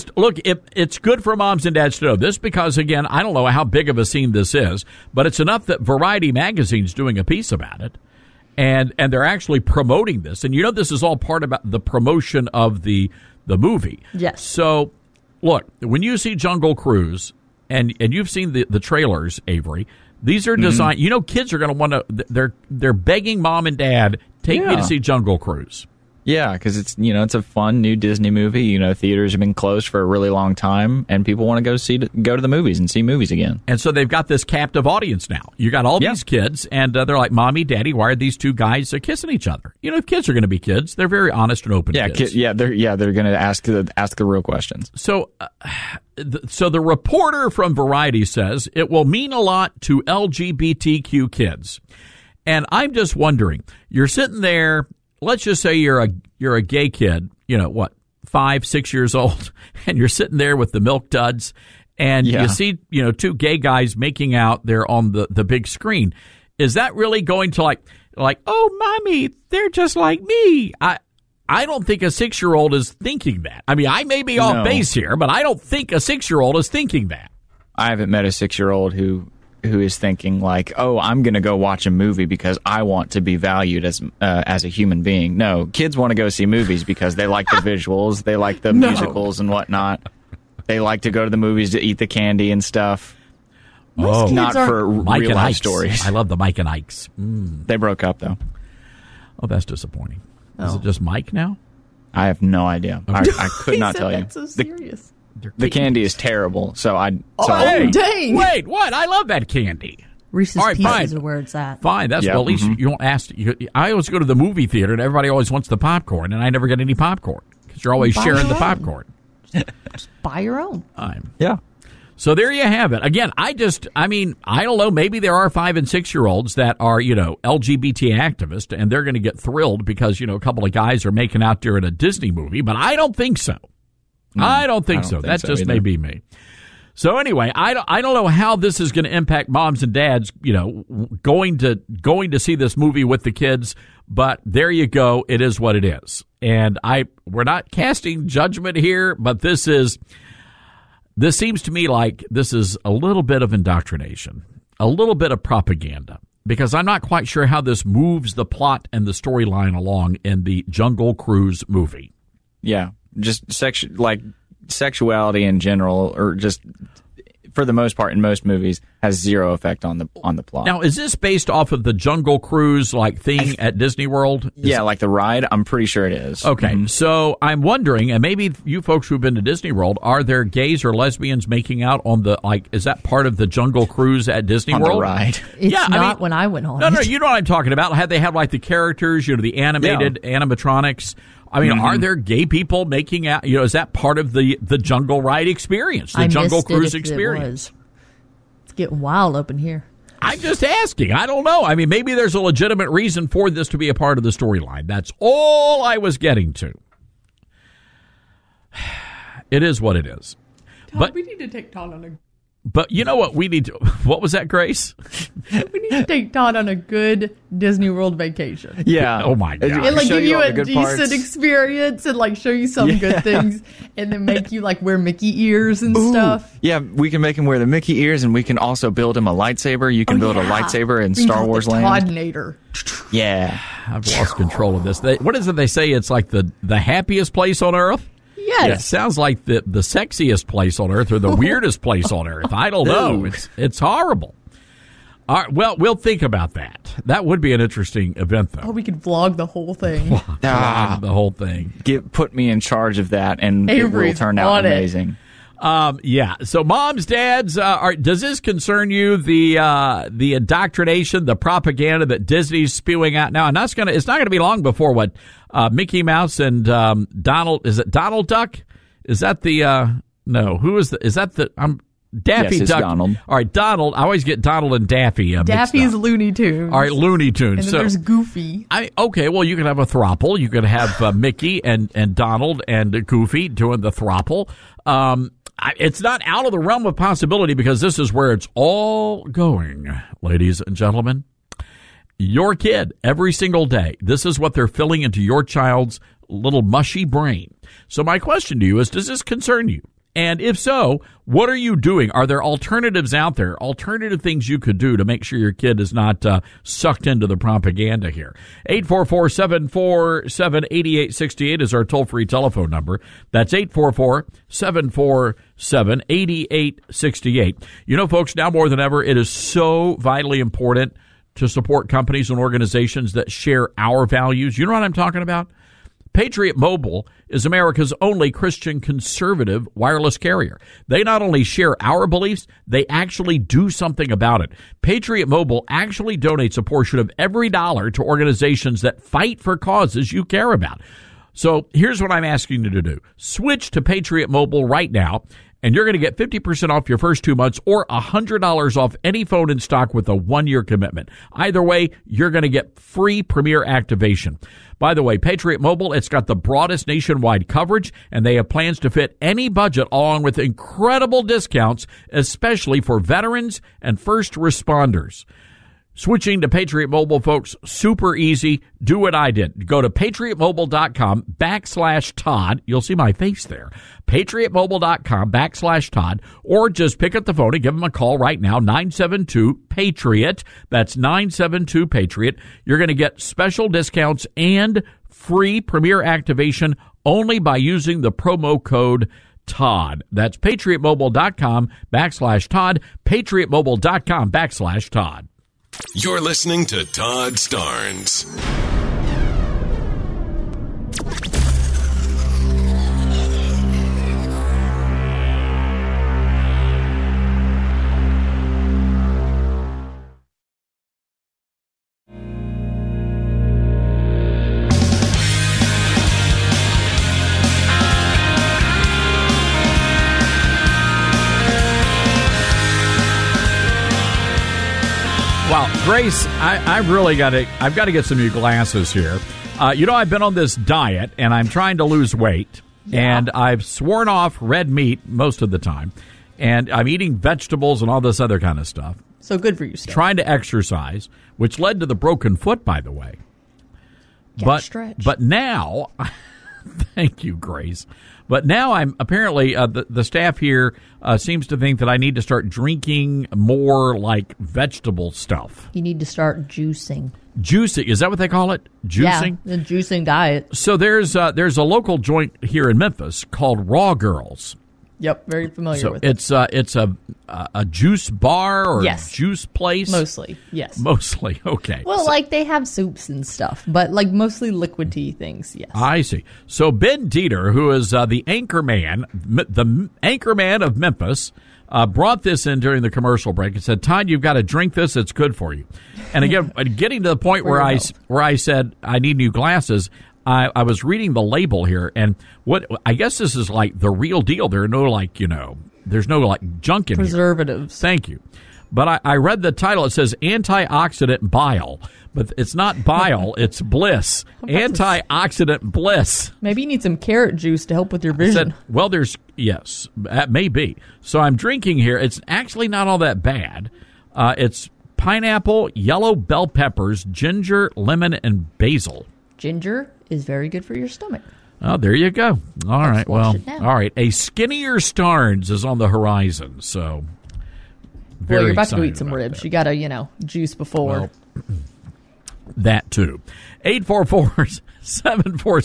it's good for moms and dads to know this because, again, I don't know how big of a scene this is, but it's enough that Variety magazine's doing a piece about it. And they're actually promoting this. And this is all part about the promotion of the movie. Yes. So, look, when you see Jungle Cruise, and you've seen the trailers, Avery, these are designed, kids are going to want to, they're begging mom and dad, take me to see Jungle Cruise. Yeah, because it's it's a fun new Disney movie. Theaters have been closed for a really long time, and people want to go to the movies and see movies again. And so they've got this captive audience now. You got all these kids, and they're like, "Mommy, Daddy, why are these two guys kissing each other?" Kids are going to be kids. They're very honest and open. Kids. They're going to ask the real questions. So, so the reporter from Variety says it will mean a lot to LGBTQ kids, and I'm just wondering. You're sitting there. Let's just say you're a gay kid, 5, 6 years old, and you're sitting there with the milk duds, and you see, two gay guys making out there on the big screen. Is that really going to like, oh, mommy, they're just like me? I don't think a 6-year-old is thinking that. I mean, I may be off base here, but I don't think a 6-year-old is thinking that. I haven't met a 6-year-old who is thinking like, oh, I'm going to go watch a movie because I want to be valued as a human being. No, kids want to go see movies because they like the visuals, they like the musicals and whatnot. They like to go to the movies to eat the candy and stuff. Not for real life stories. I love the Mike and Ikes. They broke up, though. Oh, that's disappointing. Is it just Mike now? I have no idea. I could not tell you. That's so serious. The candy is terrible, so I... dang! Wait, what? I love that candy. Reese's Pieces are where it's at. Fine, that's well, at least you don't ask... I always go to the movie theater, and everybody always wants the popcorn, and I never get any popcorn, because you're always sharing the popcorn. Just buy your own. Yeah. So there you have it. Again, I don't know, maybe there are 5 and 6-year-olds that are, LGBT activists, and they're going to get thrilled because, a couple of guys are making out during a Disney movie, but I don't think so. I don't think so. That just may be me. So anyway, I don't know how this is going to impact moms and dads, going to see this movie with the kids, but there you go. It is what it is. And we're not casting judgment here, but this seems to me like this is a little bit of indoctrination, a little bit of propaganda, because I'm not quite sure how this moves the plot and the storyline along in the Jungle Cruise movie. Yeah. Just sexuality in general, or just for the most part in most movies, has zero effect on the plot. Now, is this based off of the Jungle Cruise thing at Disney World? Like the ride. I'm pretty sure it is. Okay, So I'm wondering, and maybe you folks who've been to Disney World, are there gays or lesbians making out on the is that part of the Jungle Cruise at Disney World? The ride. It's not when I went on. No, you know what I'm talking about. Had they had the characters, the animated animatronics. I mean, are there gay people making out? Is that part of the Jungle Ride experience, the Jungle Cruise experience? It's getting wild up in here. I'm just asking. I don't know. I mean, maybe there's a legitimate reason for this to be a part of the storyline. That's all I was getting to. It is what it is. Todd, we need to take Todd on a... But you know what we need to... What was that, Grace? We need to take Todd on a good Disney World vacation. Yeah. Oh, my God. And give you a decent experience and show you some good things and then make you wear Mickey ears and stuff. Yeah, we can make him wear the Mickey ears and we can also build him a lightsaber. You can build a lightsaber in Star Wars Land. Toddnator. Yeah. I've lost control of this. What is it they say? It's like the happiest place on Earth? Yes. It sounds like the sexiest place on Earth or the weirdest place on Earth. I don't know. It's horrible. All right, well, we'll think about that. That would be an interesting event, though. Oh, we could vlog the whole thing. The whole thing. Put me in charge of that, and Avery's it will turn out amazing. Yeah. So, moms, dads, does this concern you? The indoctrination, the propaganda that Disney's spewing out now, and it's not gonna be long before what Mickey Mouse and Donald. Is it Donald Duck? Is that the no? Who is the? Is that the? Daffy Duck. Donald. All right, Donald. I always get Donald and Daffy. Daffy's Looney Tunes. All right, Looney Tunes. And then there's Goofy. Okay, well, you can have a throuple. You can have Mickey and Donald and Goofy doing the throuple. It's not out of the realm of possibility because this is where it's all going, ladies and gentlemen. Your kid, every single day, this is what they're filling into your child's little mushy brain. So my question to you is, does this concern you? And if so, what are you doing? Are there alternatives out there, alternative things you could do to make sure your kid is not sucked into the propaganda here? 844-747-8868 is our toll-free telephone number. That's 844-747-8868. You know, folks, now more than ever, it is so vitally important to support companies and organizations that share our values. You know what I'm talking about? Patriot Mobile is America's only Christian conservative wireless carrier. They not only share our beliefs, they actually do something about it. Patriot Mobile actually donates a portion of every dollar to organizations that fight for causes you care about. So here's what I'm asking you to do. Switch to Patriot Mobile right now, and you're going to get 50% off your first 2 months or $100 off any phone in stock with a 1-year commitment. Either way, you're going to get free Premier activation. By the way, Patriot Mobile, it's got the broadest nationwide coverage, and they have plans to fit any budget along with incredible discounts, especially for veterans and first responders. Switching to Patriot Mobile, folks, super easy. Do what I did. Go to patriotmobile.com/Todd. You'll see my face there. patriotmobile.com/Todd. Or just pick up the phone and give them a call right now, 972-PATRIOT. That's 972-PATRIOT. You're going to get special discounts and free Premier activation only by using the promo code Todd. That's patriotmobile.com/Todd. patriotmobile.com/Todd. You're listening to Todd Starnes. Well, Grace, I've got to get some new glasses here. I've been on this diet, and I'm trying to lose weight, and I've sworn off red meat most of the time, and I'm eating vegetables and all this other kind of stuff. So good for you, Steph. Trying to exercise, which led to the broken foot, by the way. But now, thank you, Grace. But now I'm apparently the staff here seems to think that I need to start drinking more like vegetable stuff. You need to start juicing. Juicing, is that what they call it? Juicing? Yeah, the juicing diet. So there's a local joint here in Memphis called Raw Girls. Yep, very familiar with it. It's a juice bar or juice place? Mostly, yes. Mostly, okay. Well, they have soups and stuff, but mostly liquidy things, yes. I see. So Ben Dieter, who is the anchorman of Memphis, brought this in during the commercial break and said, Todd, you've got to drink this. It's good for you. And again, getting to the point where I said I need new glasses, I was reading the label here, and I guess this is like the real deal. There are no there's no junk in preservatives. Here. Thank you. But I read the title. It says antioxidant bile, but it's not bile. It's bliss. Antioxidant bliss. Maybe you need some carrot juice to help with your vision. Yes, that may be. So I'm drinking here. It's actually not all that bad. It's pineapple, yellow bell peppers, ginger, lemon, and basil. Ginger is very good for your stomach. Oh, there you go. All right. Well, all right. A skinnier Starnes is on the horizon. So, you're about to go eat some ribs. You got to, juice before. Well, that too.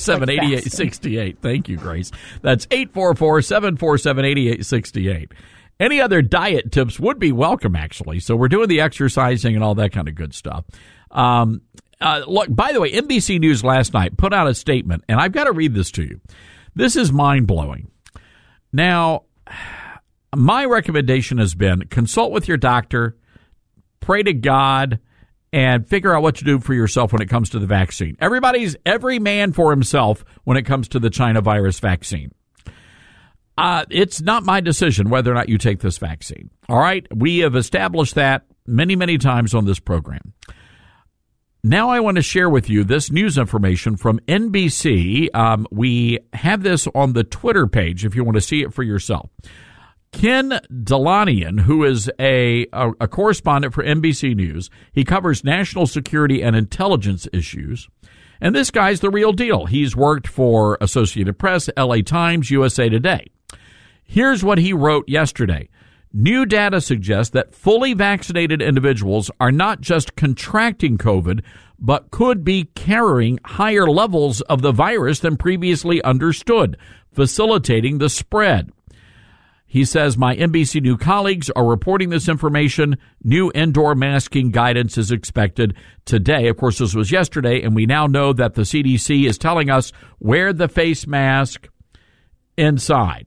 844-747-8868. Thank you, Grace. That's 844-747-8868. Any other diet tips would be welcome, actually. So we're doing the exercising and all that kind of good stuff. Look, by the way, NBC News last night put out a statement, and I've got to read this to you. This is mind-blowing. Now, my recommendation has been consult with your doctor, pray to God, and figure out what to do for yourself when it comes to the vaccine. Every man for himself when it comes to the China virus vaccine. It's not my decision whether or not you take this vaccine. All right? We have established that many, many times on this program. Now I want to share with you this news information from NBC. We have this on the Twitter page if you want to see it for yourself. Ken Delanian, who is a correspondent for NBC News, he covers national security and intelligence issues. And this guy's the real deal. He's worked for Associated Press, LA Times, USA Today. Here's what he wrote yesterday. New data suggests that fully vaccinated individuals are not just contracting COVID, but could be carrying higher levels of the virus than previously understood, facilitating the spread. He says, my NBC News colleagues are reporting this information. New indoor masking guidance is expected today. Of course, this was yesterday, and we now know that the CDC is telling us wear the face mask inside.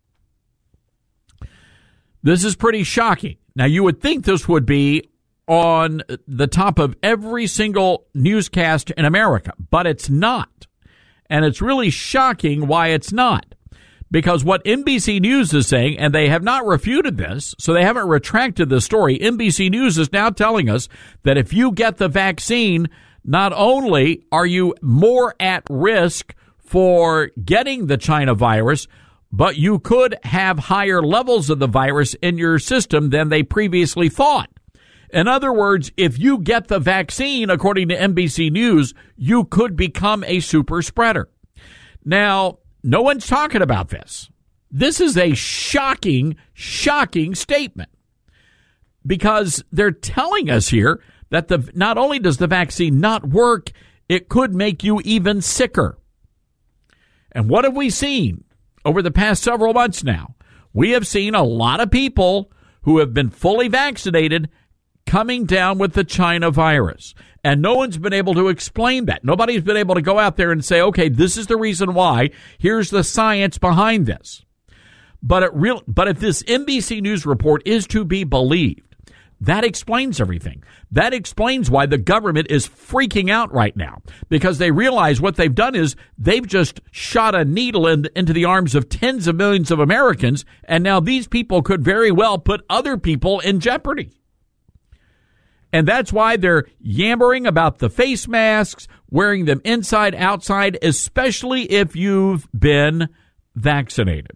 This is pretty shocking. Now, you would think this would be on the top of every single newscast in America, but it's not. And it's really shocking why it's not. Because what NBC News is saying, and they have not refuted this, so they haven't retracted the story, NBC News is now telling us that if you get the vaccine, not only are you more at risk for getting the China virus, but you could have higher levels of the virus in your system than they previously thought. In other words, if you get the vaccine, according to NBC News, you could become a super spreader. Now, no one's talking about this. This is a shocking, shocking statement because they're telling us here that not only does the vaccine not work, it could make you even sicker. And what have we seen over the past several months now? We have seen a lot of people who have been fully vaccinated coming down with the China virus. And no one's been able to explain that. Nobody's been able to go out there and say, okay, this is the reason why. Here's the science behind this. But if this NBC News report is to be believed, that explains everything. That explains why the government is freaking out right now, because they realize what they've done is they've just shot a needle into the arms of tens of millions of Americans, and now these people could very well put other people in jeopardy. And that's why they're yammering about the face masks, wearing them inside, outside, especially if you've been vaccinated.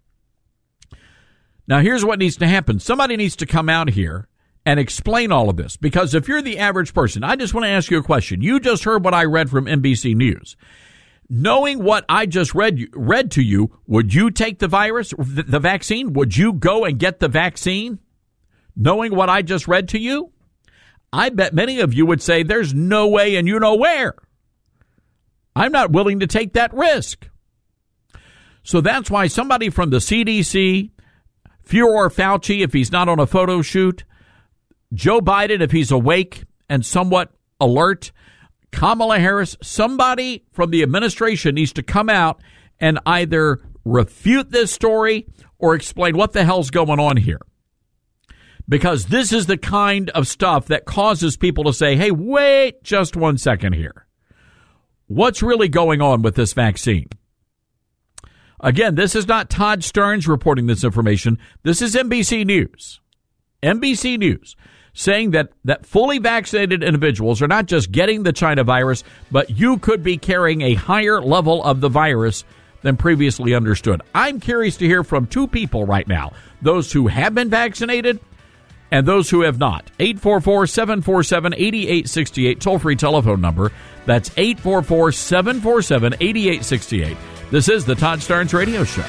Now, here's what needs to happen. Somebody needs to come out here and explain all of this. Because if you're the average person, I just want to ask you a question. You just heard what I read from NBC News. Knowing what I just read to you, would you take the vaccine? Would you go and get the vaccine? Knowing what I just read to you? I bet many of you would say there's no way and you know where. I'm not willing to take that risk. So that's why somebody from the CDC, Furor Fauci, if he's not on a photo shoot, Joe Biden, if he's awake and somewhat alert, Kamala Harris, somebody from the administration needs to come out and either refute this story or explain what the hell's going on here. Because this is the kind of stuff that causes people to say, hey, wait just 1 second here. What's really going on with this vaccine? Again, this is not Todd Stearns reporting this information. This is NBC News. NBC News saying that fully vaccinated individuals are not just getting the China virus, but you could be carrying a higher level of the virus than previously understood. I'm curious to hear from two people right now, those who have been vaccinated and those who have not. 844-747-8868, toll-free telephone number. That's 844-747-8868. This is the Todd Stearns Radio Show.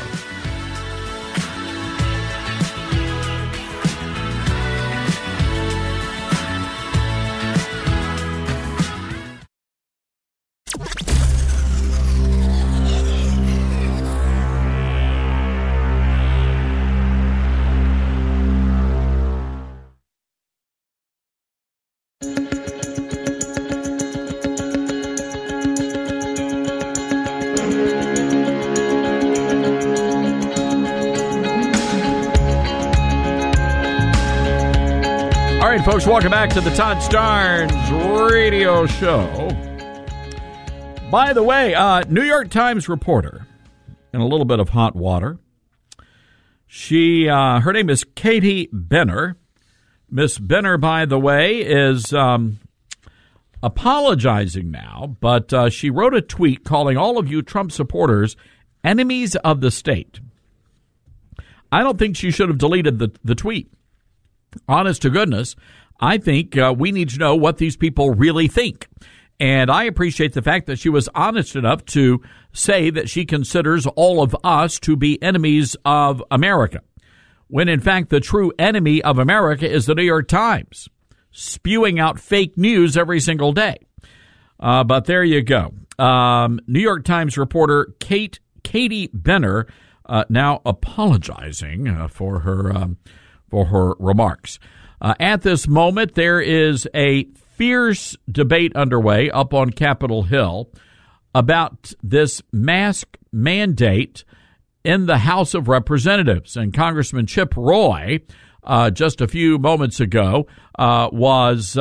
All right, folks, welcome back to the Todd Starnes radio show. By the way, New York Times reporter in a little bit of hot water. Her name is Katie Benner. Miss Benner, by the way, is apologizing now, but she wrote a tweet calling all of you Trump supporters enemies of the state. I don't think she should have deleted the tweet. Honest to goodness, I think we need to know what these people really think. And I appreciate the fact that she was honest enough to say that she considers all of us to be enemies of America, when in fact the true enemy of America is the New York Times, spewing out fake news every single day. But there you go. New York Times reporter Katie Benner now apologizing for her remarks. At this moment, there is a fierce debate underway up on Capitol Hill about this mask mandate in the House of Representatives. And Congressman Chip Roy, just a few moments ago, was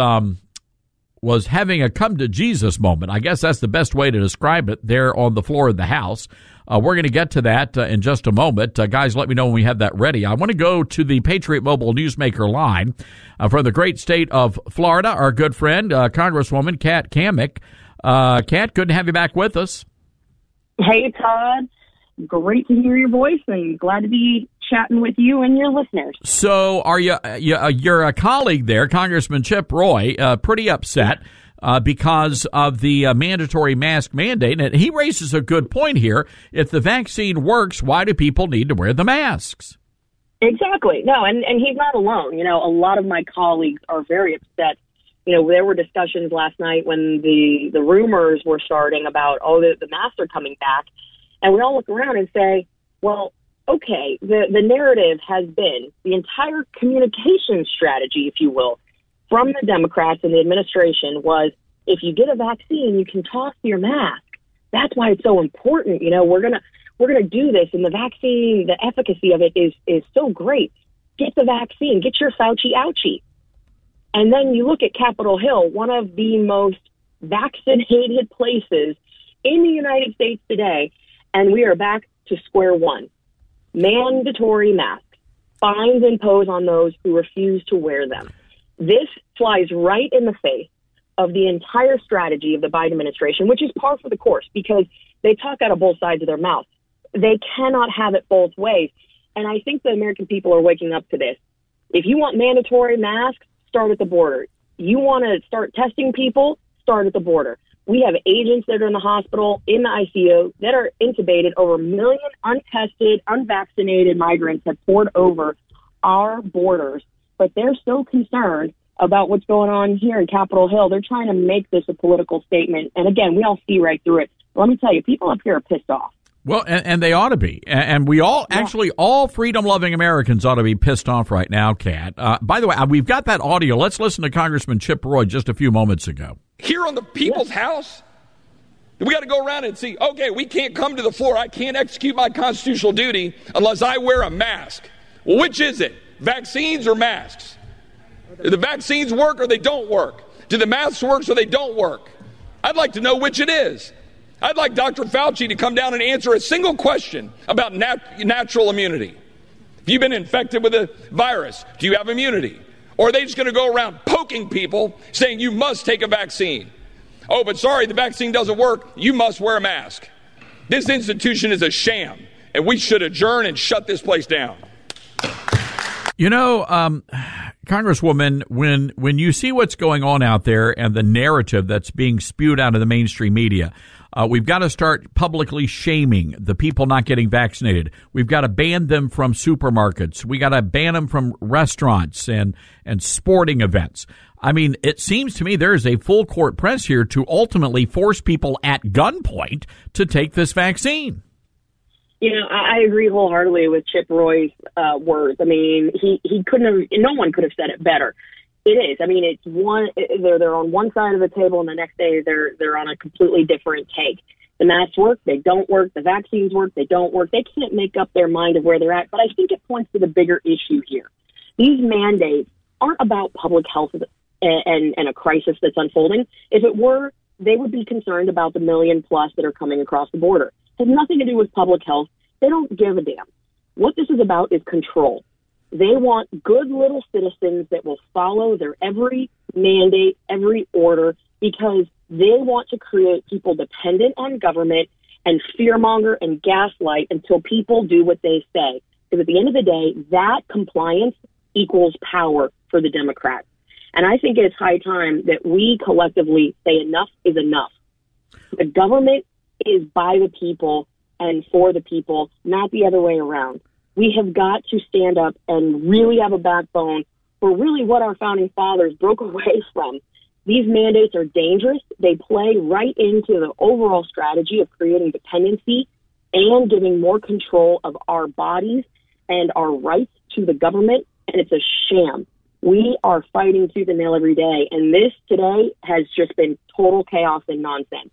having a come to Jesus moment. I guess that's the best way to describe it there on the floor of the House. We're going to get to that in just a moment. Guys, let me know when we have that ready. I want to go to the Patriot Mobile Newsmaker line from the great state of Florida, our good friend, Congresswoman Kat Cammack. Kat, good to have you back with us. Hey, Todd. Great to hear your voice and glad to be chatting with you and your listeners. So are you're a colleague there, Congressman Chip Roy, pretty upset because of the mandatory mask mandate. And he raises a good point here. If the vaccine works, why do people need to wear the masks? Exactly. No, and he's not alone. You know, a lot of my colleagues are very upset. You know, there were discussions last night when the rumors were starting about, the masks are coming back. And we all look around and say, well, okay, the narrative has been, the entire communication strategy, if you will, from the Democrats and the administration was, if you get a vaccine, you can toss your mask. That's why it's so important. You know, we're gonna do this, and the vaccine, the efficacy of it is so great. Get the vaccine, get your Fauci ouchie. And then you look at Capitol Hill, one of the most vaccinated places in the United States today, and we are back to square one. Mandatory masks, fines imposed on those who refuse to wear them. This flies right in the face of the entire strategy of the Biden administration, which is par for the course because they talk out of both sides of their mouth. They cannot have it both ways. And I think the American people are waking up to this. If you want mandatory masks, start at the border. You want to start testing people, start at the border. We have agents that are in the hospital, in the ICU, that are intubated. Over 1 million untested, unvaccinated migrants have poured over our borders. But they're so concerned about what's going on here in Capitol Hill. They're trying to make this a political statement. And again, we all see right through it. Let me tell you, people up here are pissed off. Well, and they ought to be. And we all, actually, all freedom-loving Americans ought to be pissed off right now, Kat. By the way, we've got that audio. Let's listen to Congressman Chip Roy just a few moments ago. Here on the People's House, we got to go around and see, okay, we can't come to the floor. I can't execute my constitutional duty unless I wear a mask. Well, which is it? Vaccines or masks? Do the vaccines work or they don't work? Do the masks work so they don't work? I'd like to know which it is. I'd like Dr. Fauci to come down and answer a single question about natural immunity. If you've been infected with a virus, do you have immunity? Or are they just going to go around poking people saying you must take a vaccine? Oh, but sorry, the vaccine doesn't work. You must wear a mask. This institution is a sham, and we should adjourn and shut this place down. You know, Congresswoman, when you see what's going on out there and the narrative that's being spewed out of the mainstream media, we've got to start publicly shaming the people not getting vaccinated. We've got to ban them from supermarkets. We got to ban them from restaurants and sporting events. I mean, it seems to me there is a full court press here to ultimately force people at gunpoint to take this vaccine. You know, I agree wholeheartedly with Chip Roy's words. I mean, he couldn't have, no one could have said it better. It is. I mean, it's one. They're on one side of the table, and the next day they're on a completely different take. The masks work, they don't work. The vaccines work, they don't work. They can't make up their mind of where they're at. But I think it points to the bigger issue here. These mandates aren't about public health and a crisis that's unfolding. If it were, they would be concerned about the million plus that are coming across the border. It has nothing to do with public health. They don't give a damn. What this is about is control. They want good little citizens that will follow their every mandate, every order, because they want to create people dependent on government and fearmonger and gaslight until people do what they say. Because at the end of the day, that compliance equals power for the Democrats. And I think it's high time that we collectively say enough is enough. The government is by the people and for the people, not the other way around. We have got to stand up and really have a backbone for really what our founding fathers broke away from. These mandates are dangerous. They play right into the overall strategy of creating dependency and giving more control of our bodies and our rights to the government. And it's a sham. We are fighting tooth and nail every day. And this today has just been total chaos and nonsense.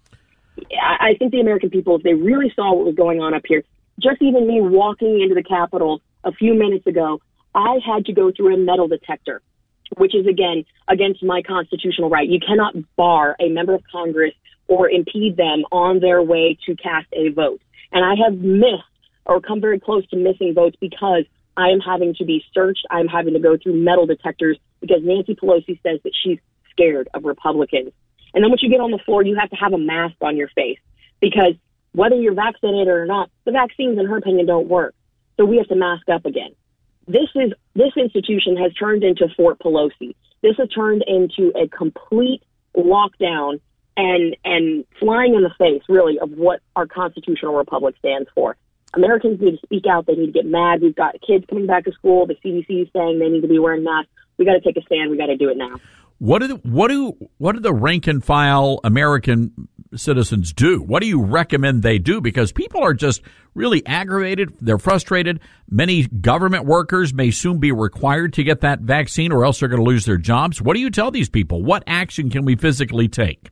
I think the American people, if they really saw what was going on up here, just even me walking into the Capitol a few minutes ago, I had to go through a metal detector, which is, again, against my constitutional right. You cannot bar a member of Congress or impede them on their way to cast a vote. And I have missed or come very close to missing votes because I am having to be searched. I'm having to go through metal detectors because Nancy Pelosi says that she's scared of Republicans. And then once you get on the floor, you have to have a mask on your face because whether you're vaccinated or not, the vaccines, in her opinion, don't work. So we have to mask up again. This institution has turned into Fort Pelosi. This has turned into a complete lockdown and flying in the face, really, of what our constitutional republic stands for. Americans need to speak out. They need to get mad. We've got kids coming back to school. The CDC is saying they need to be wearing masks. We got to take a stand. We got to do it now. What do the rank and file American citizens do? What do you recommend they do? Because people are just really aggravated. They're frustrated. Many government workers may soon be required to get that vaccine or else they're going to lose their jobs. What do you tell these people? What action can we physically take?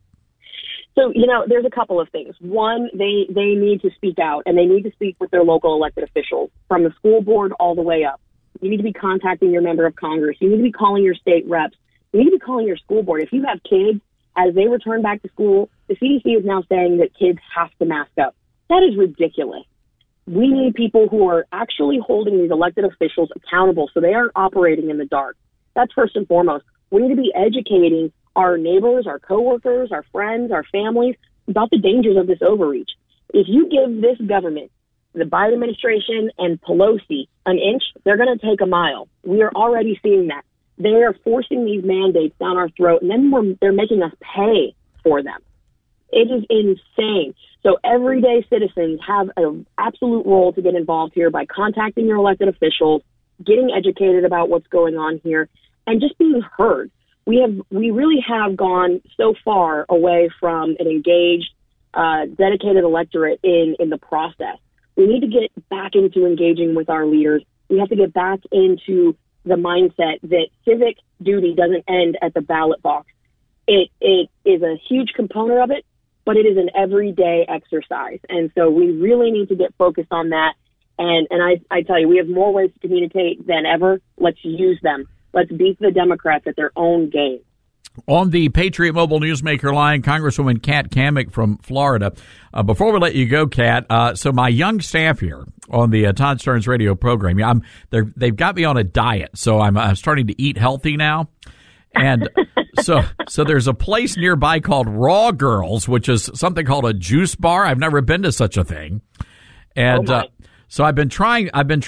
So, there's a couple of things. One, they need to speak out, and they need to speak with their local elected officials from the school board all the way up. You need to be contacting your member of Congress. You need to be calling your state reps. You need to be calling your school board. If you have kids, as they return back to school, the CDC is now saying that kids have to mask up. That is ridiculous. We need people who are actually holding these elected officials accountable so they aren't operating in the dark. That's first and foremost. We need to be educating our neighbors, our coworkers, our friends, our families about the dangers of this overreach. If you give this government, the Biden administration and Pelosi, an inch, they're going to take a mile. We are already seeing that. They are forcing these mandates down our throat, and then they're making us pay for them. It is insane. So everyday citizens have an absolute role to get involved here by contacting your elected officials, getting educated about what's going on here, and just being heard. We really have gone so far away from an engaged, dedicated electorate in the process. We need to get back into engaging with our leaders. We have to get back into the mindset that civic duty doesn't end at the ballot box. It is a huge component of it, but it is an everyday exercise. And so we really need to get focused on that. And I tell you, we have more ways to communicate than ever. Let's use them. Let's beat the Democrats at their own game. On the Patriot Mobile Newsmaker line, Congresswoman Kat Cammack from Florida. Before we let you go, Kat, so my young staff here on the Todd Stearns radio program, they've got me on a diet, so I'm starting to eat healthy now. And so there's a place nearby called Raw Girls, which is something called a juice bar. I've never been to such a thing. And so I've been trying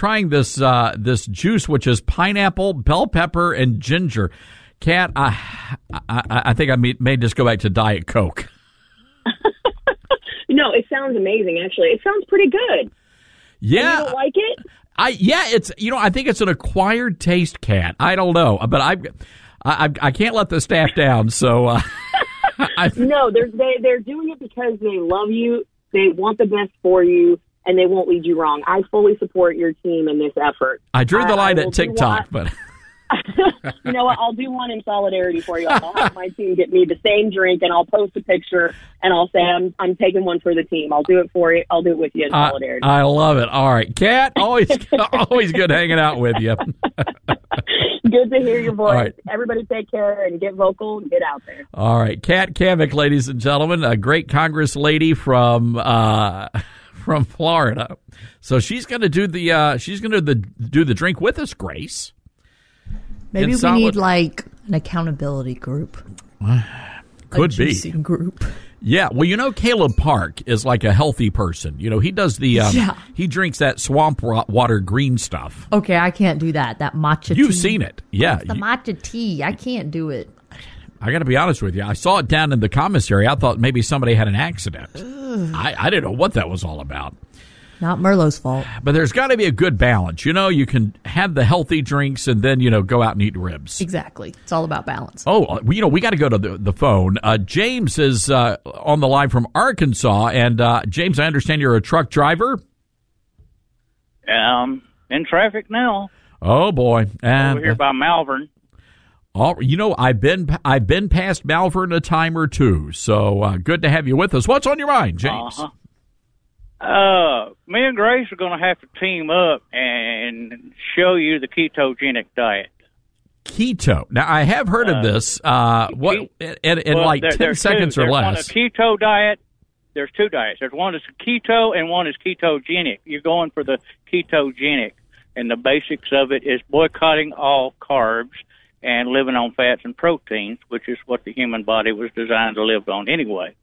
this juice, which is pineapple, bell pepper, and ginger. Kat, I think I may just go back to Diet Coke. No, it sounds amazing, actually. It sounds pretty good. Yeah. And you don't like it? It's, I think it's an acquired taste, Kat. I don't know, but I can't let the staff down, so. No, they're doing it because they love you, they want the best for you, and they won't lead you wrong. I fully support your team in this effort. I drew the line at TikTok, but. You know what? I'll do one in solidarity for you. I'll have my team get me the same drink, and I'll post a picture, and I'll say I'm taking one for the team. I'll do it for you. I'll do it with you in solidarity. I love it. All right, Kat, always good hanging out with you. Good to hear your voice. Right. Everybody take care and get vocal and get out there. All right, Kat Cammack, ladies and gentlemen, a great Congress lady from Florida. So she's going to do the drink with us, Grace. Maybe we need like an accountability group. Could a be juicing group. Yeah, well, Caleb Park is like a healthy person. He does the he drinks that swamp water green stuff. Okay, I can't do that. That matcha tea. You've seen it. Yeah. The matcha tea. I can't do it. I got to be honest with you. I saw it down in the commissary. I thought maybe somebody had an accident. I didn't know what that was all about. Not Merlot's fault. But there's got to be a good balance. You can have the healthy drinks and then, go out and eat ribs. Exactly. It's all about balance. Oh, we got to go to the phone. James is on the line from Arkansas. And, James, I understand you're a truck driver? In traffic now. Oh, boy. Over here by Malvern. I've been past Malvern a time or two. So good to have you with us. What's on your mind, James? Me and Grace are going to have to team up and show you the ketogenic diet. Keto. Now, I have heard of this. In like 10 seconds or less. On a keto diet, there's two diets. There's one that's keto and one is ketogenic. You're going for the ketogenic, and the basics of it is boycotting all carbs and living on fats and proteins, which is what the human body was designed to live on anyway.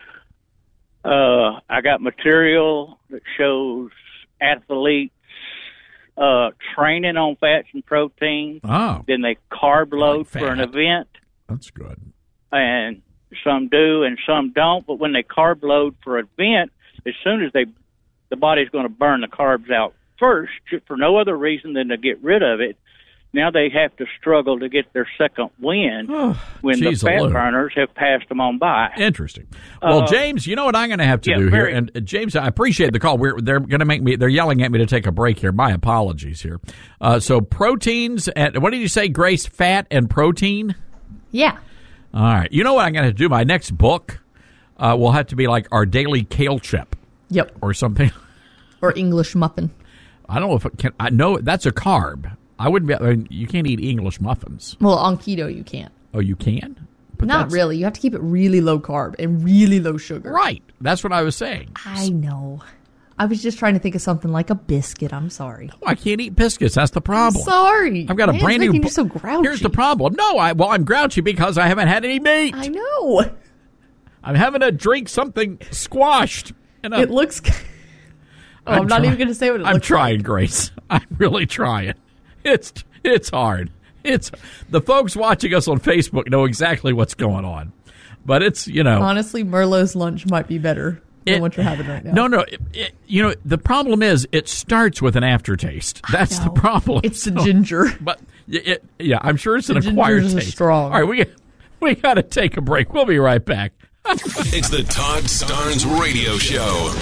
I got material that shows athletes training on fats and proteins. Oh. Then they carb load for an event. That's good. And some do and some don't. But when they carb load for an event, as soon as the body's going to burn the carbs out first, for no other reason than to get rid of it. Now they have to struggle to get their second win when the fat burners have passed them on by. Interesting. Well, James, you know what I'm going to have to do here? And James, I appreciate the call. They're going to make me. They're yelling at me to take a break here. My apologies here. So proteins and what did you say, Grace? Fat and protein? Yeah. All right. You know what I'm going to do? My next book will have to be like Our Daily Kale Chip. Yep. Or something. Or English muffin. I don't know if it can. I know that's a carb. I wouldn't be. I mean, you can't eat English muffins. Well, on keto you can't. Oh, you can? But not really. You have to keep it really low carb and really low sugar. Right. That's what I was saying. I know. I was just trying to think of something like a biscuit. I'm sorry. No, I can't eat biscuits. That's the problem. I'm sorry. I've got a brand new. You're so grouchy. Here's the problem. No, I'm grouchy because I haven't had any meat. I know. I'm having to drink something squashed. It looks. I'm not even going to say what it looks like. I'm trying, Grace. I'm really trying. It's hard. It's the folks watching us on Facebook know exactly what's going on, but it's honestly, Merlot's lunch might be better than what you're having right now. No. The problem is it starts with an aftertaste. That's the problem. It's the ginger, but I'm sure it's an acquired taste. Strong. All right, we got to take a break. We'll be right back. It's the Todd Starnes Radio Show.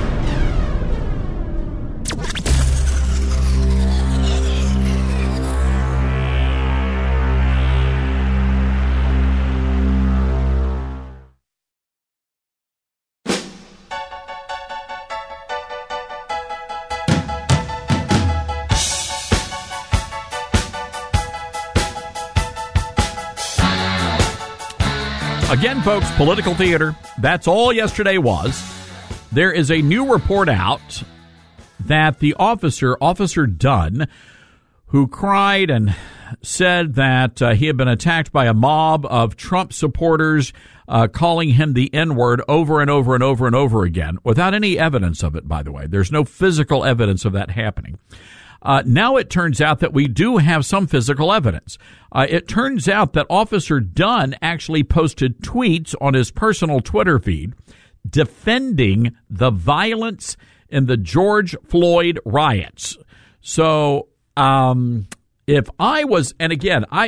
Again, folks, political theater. That's all yesterday was. There is a new report out that the Officer Dunn, who cried and said that he had been attacked by a mob of Trump supporters calling him the N-word over and over and over and over again, without any evidence of it, by the way. There's no physical evidence of that happening. Now it turns out that we do have some physical evidence. It turns out that Officer Dunn actually posted tweets on his personal Twitter feed defending the violence in the George Floyd riots. So, if I was, and again, I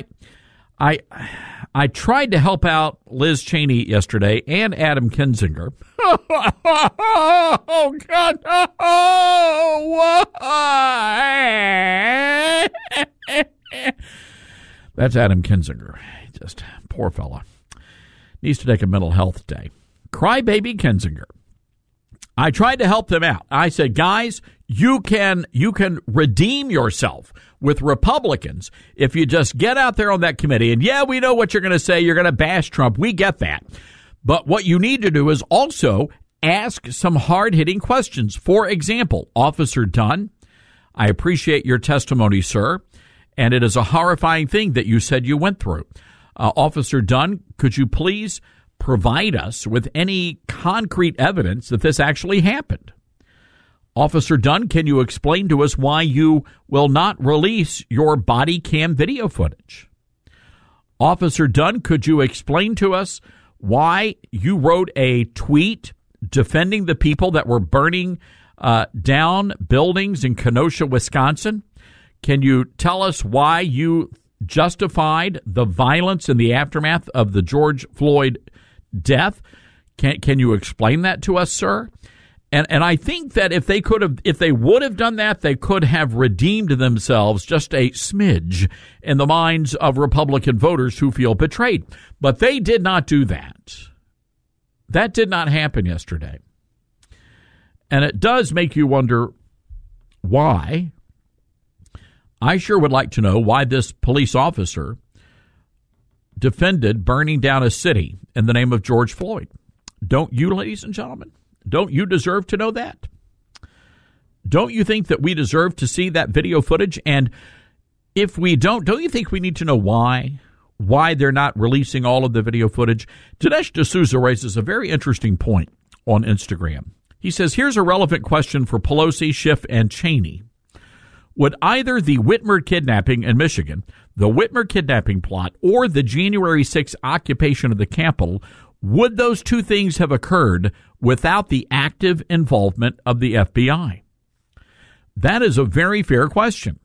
tried to help out Liz Cheney yesterday and Adam Kinzinger. Oh, God. Oh, That's Adam Kinzinger. Just poor fella. Needs to take a mental health day. Crybaby Kinzinger. I tried to help them out. I said, guys, you can redeem yourself with Republicans if you just get out there on that committee. And yeah, we know what you're going to say. You're going to bash Trump. We get that. But what you need to do is also ask some hard-hitting questions. For example, Officer Dunn, I appreciate your testimony, sir. And it is a horrifying thing that you said you went through. Officer Dunn, could you please provide us with any concrete evidence that this actually happened? Officer Dunn, can you explain to us why you will not release your body cam video footage? Officer Dunn, could you explain to us why you wrote a tweet defending the people that were burning down buildings in Kenosha, Wisconsin? Can you tell us why you justified the violence in the aftermath of the George Floyd death? Can you explain that to us, sir? And I think that if they would have done that, they could have redeemed themselves just a smidge in the minds of Republican voters who feel betrayed. But they did not do that. That did not happen yesterday. And it does make you wonder why. I sure would like to know why this police officer defended burning down a city in the name of George Floyd. Don't you, ladies and gentlemen? Don't you deserve to know that? Don't you think that we deserve to see that video footage? And if we don't you think we need to know why they're not releasing all of the video footage? Dinesh D'Souza raises a very interesting point on Instagram. He says, here's a relevant question for Pelosi, Schiff, and Cheney. Would either the Whitmer kidnapping in Michigan, the Whitmer kidnapping plot, or the January 6th occupation of the Capitol, would those two things have occurred without the active involvement of the FBI? That is a very fair question.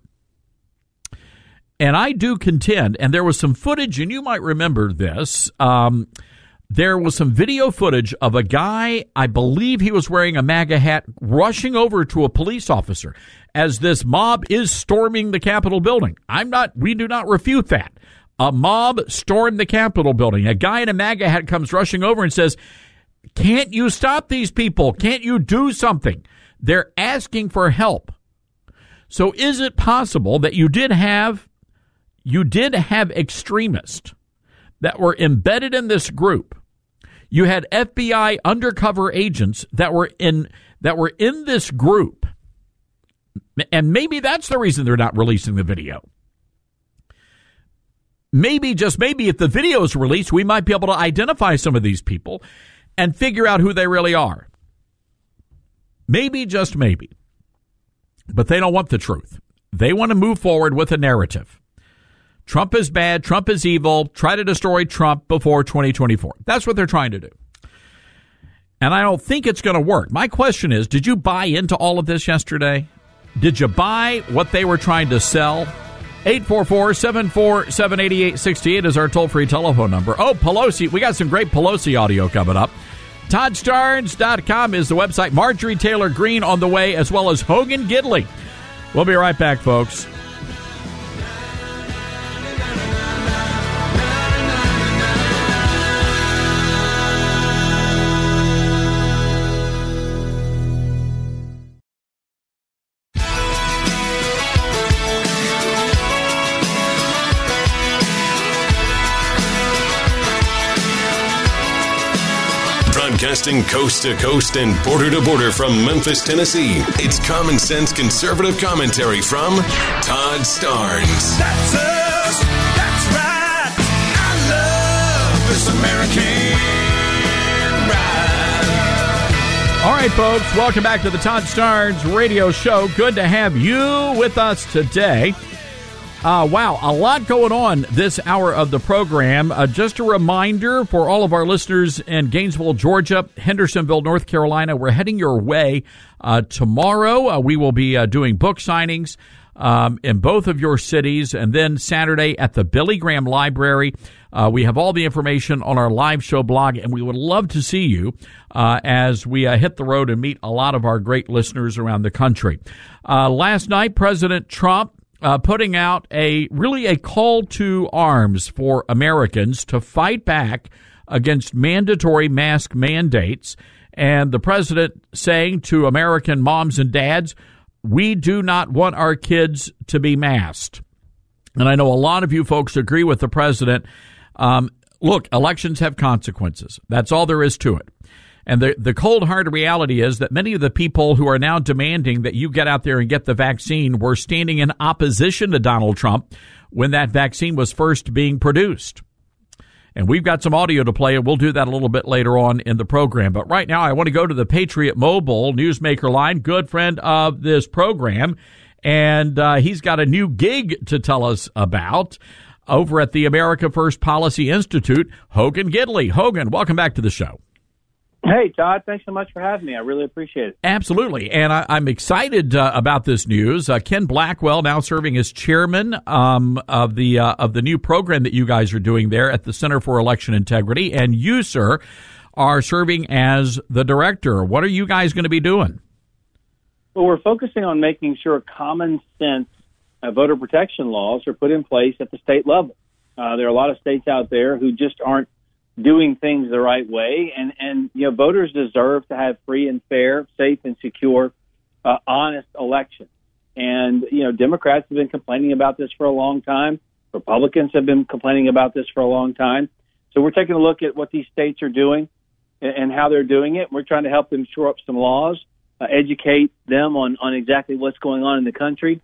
And I do contend, and there was some footage, and you might remember this, there was some video footage of a guy, I believe he was wearing a MAGA hat, rushing over to a police officer as this mob is storming the Capitol building. We do not refute that. A mob stormed the Capitol building. A guy in a MAGA hat comes rushing over and says, can't you stop these people? Can't you do something? They're asking for help. So is it possible that you did have extremists that were embedded in this group? You had FBI undercover agents that were in this group. And maybe that's the reason they're not releasing the video. Maybe, just maybe, if the video is released, we might be able to identify some of these people and figure out who they really are. Maybe, just maybe. But they don't want the truth. They want to move forward with a narrative. Trump is bad, Trump is evil, try to destroy Trump before 2024. That's what they're trying to do. And I don't think it's going to work. My question is, did you buy into all of this yesterday? Did you buy what they were trying to sell? 844-747-8868 is our toll-free telephone number. Oh, Pelosi. We got some great Pelosi audio coming up. ToddStarnes.com is the website. Marjorie Taylor Greene on the way, as well as Hogan Gidley. We'll be right back, folks. Broadcasting coast to coast and border to border from Memphis, Tennessee. It's common sense conservative commentary from Todd Starnes. That's us. That's right. I love this American ride. All right, folks, welcome back to the Todd Starnes radio show. Good to have you with us today. Wow, a lot going on this hour of the program. Just a reminder for all of our listeners in Gainesville, Georgia, Hendersonville, North Carolina, we're heading your way tomorrow. We will be doing book signings in both of your cities, and then Saturday at the Billy Graham Library. We have all the information on our live show blog, and we would love to see you as we hit the road and meet a lot of our great listeners around the country. Last night, President Trump putting out a call to arms for Americans to fight back against mandatory mask mandates. And the president saying to American moms and dads, we do not want our kids to be masked. And I know a lot of you folks agree with the president. Look, elections have consequences. That's all there is to it. And the cold hard reality is that many of the people who are now demanding that you get out there and get the vaccine were standing in opposition to Donald Trump when that vaccine was first being produced. And we've got some audio to play, and we'll do that a little bit later on in the program. But right now, I want to go to the Patriot Mobile Newsmaker line, good friend of this program. And he's got a new gig to tell us about over at the America First Policy Institute. Hogan Gidley. Hogan, welcome back to the show. Hey, Todd, thanks so much for having me. I really appreciate it. Absolutely. And I'm excited about this news. Ken Blackwell now serving as chairman of the new program that you guys are doing there at the Center for Election Integrity. And you, sir, are serving as the director. What are you guys going to be doing? Well, we're focusing on making sure common sense voter protection laws are put in place at the state level. There are a lot of states out there who just aren't doing things the right way, and voters deserve to have free and fair, safe and secure, honest elections. And Democrats have been complaining about this for a long time. Republicans have been complaining about this for a long time. So we're taking a look at what these states are doing and how they're doing it. We're trying to help them shore up some laws, educate them on exactly what's going on in the country,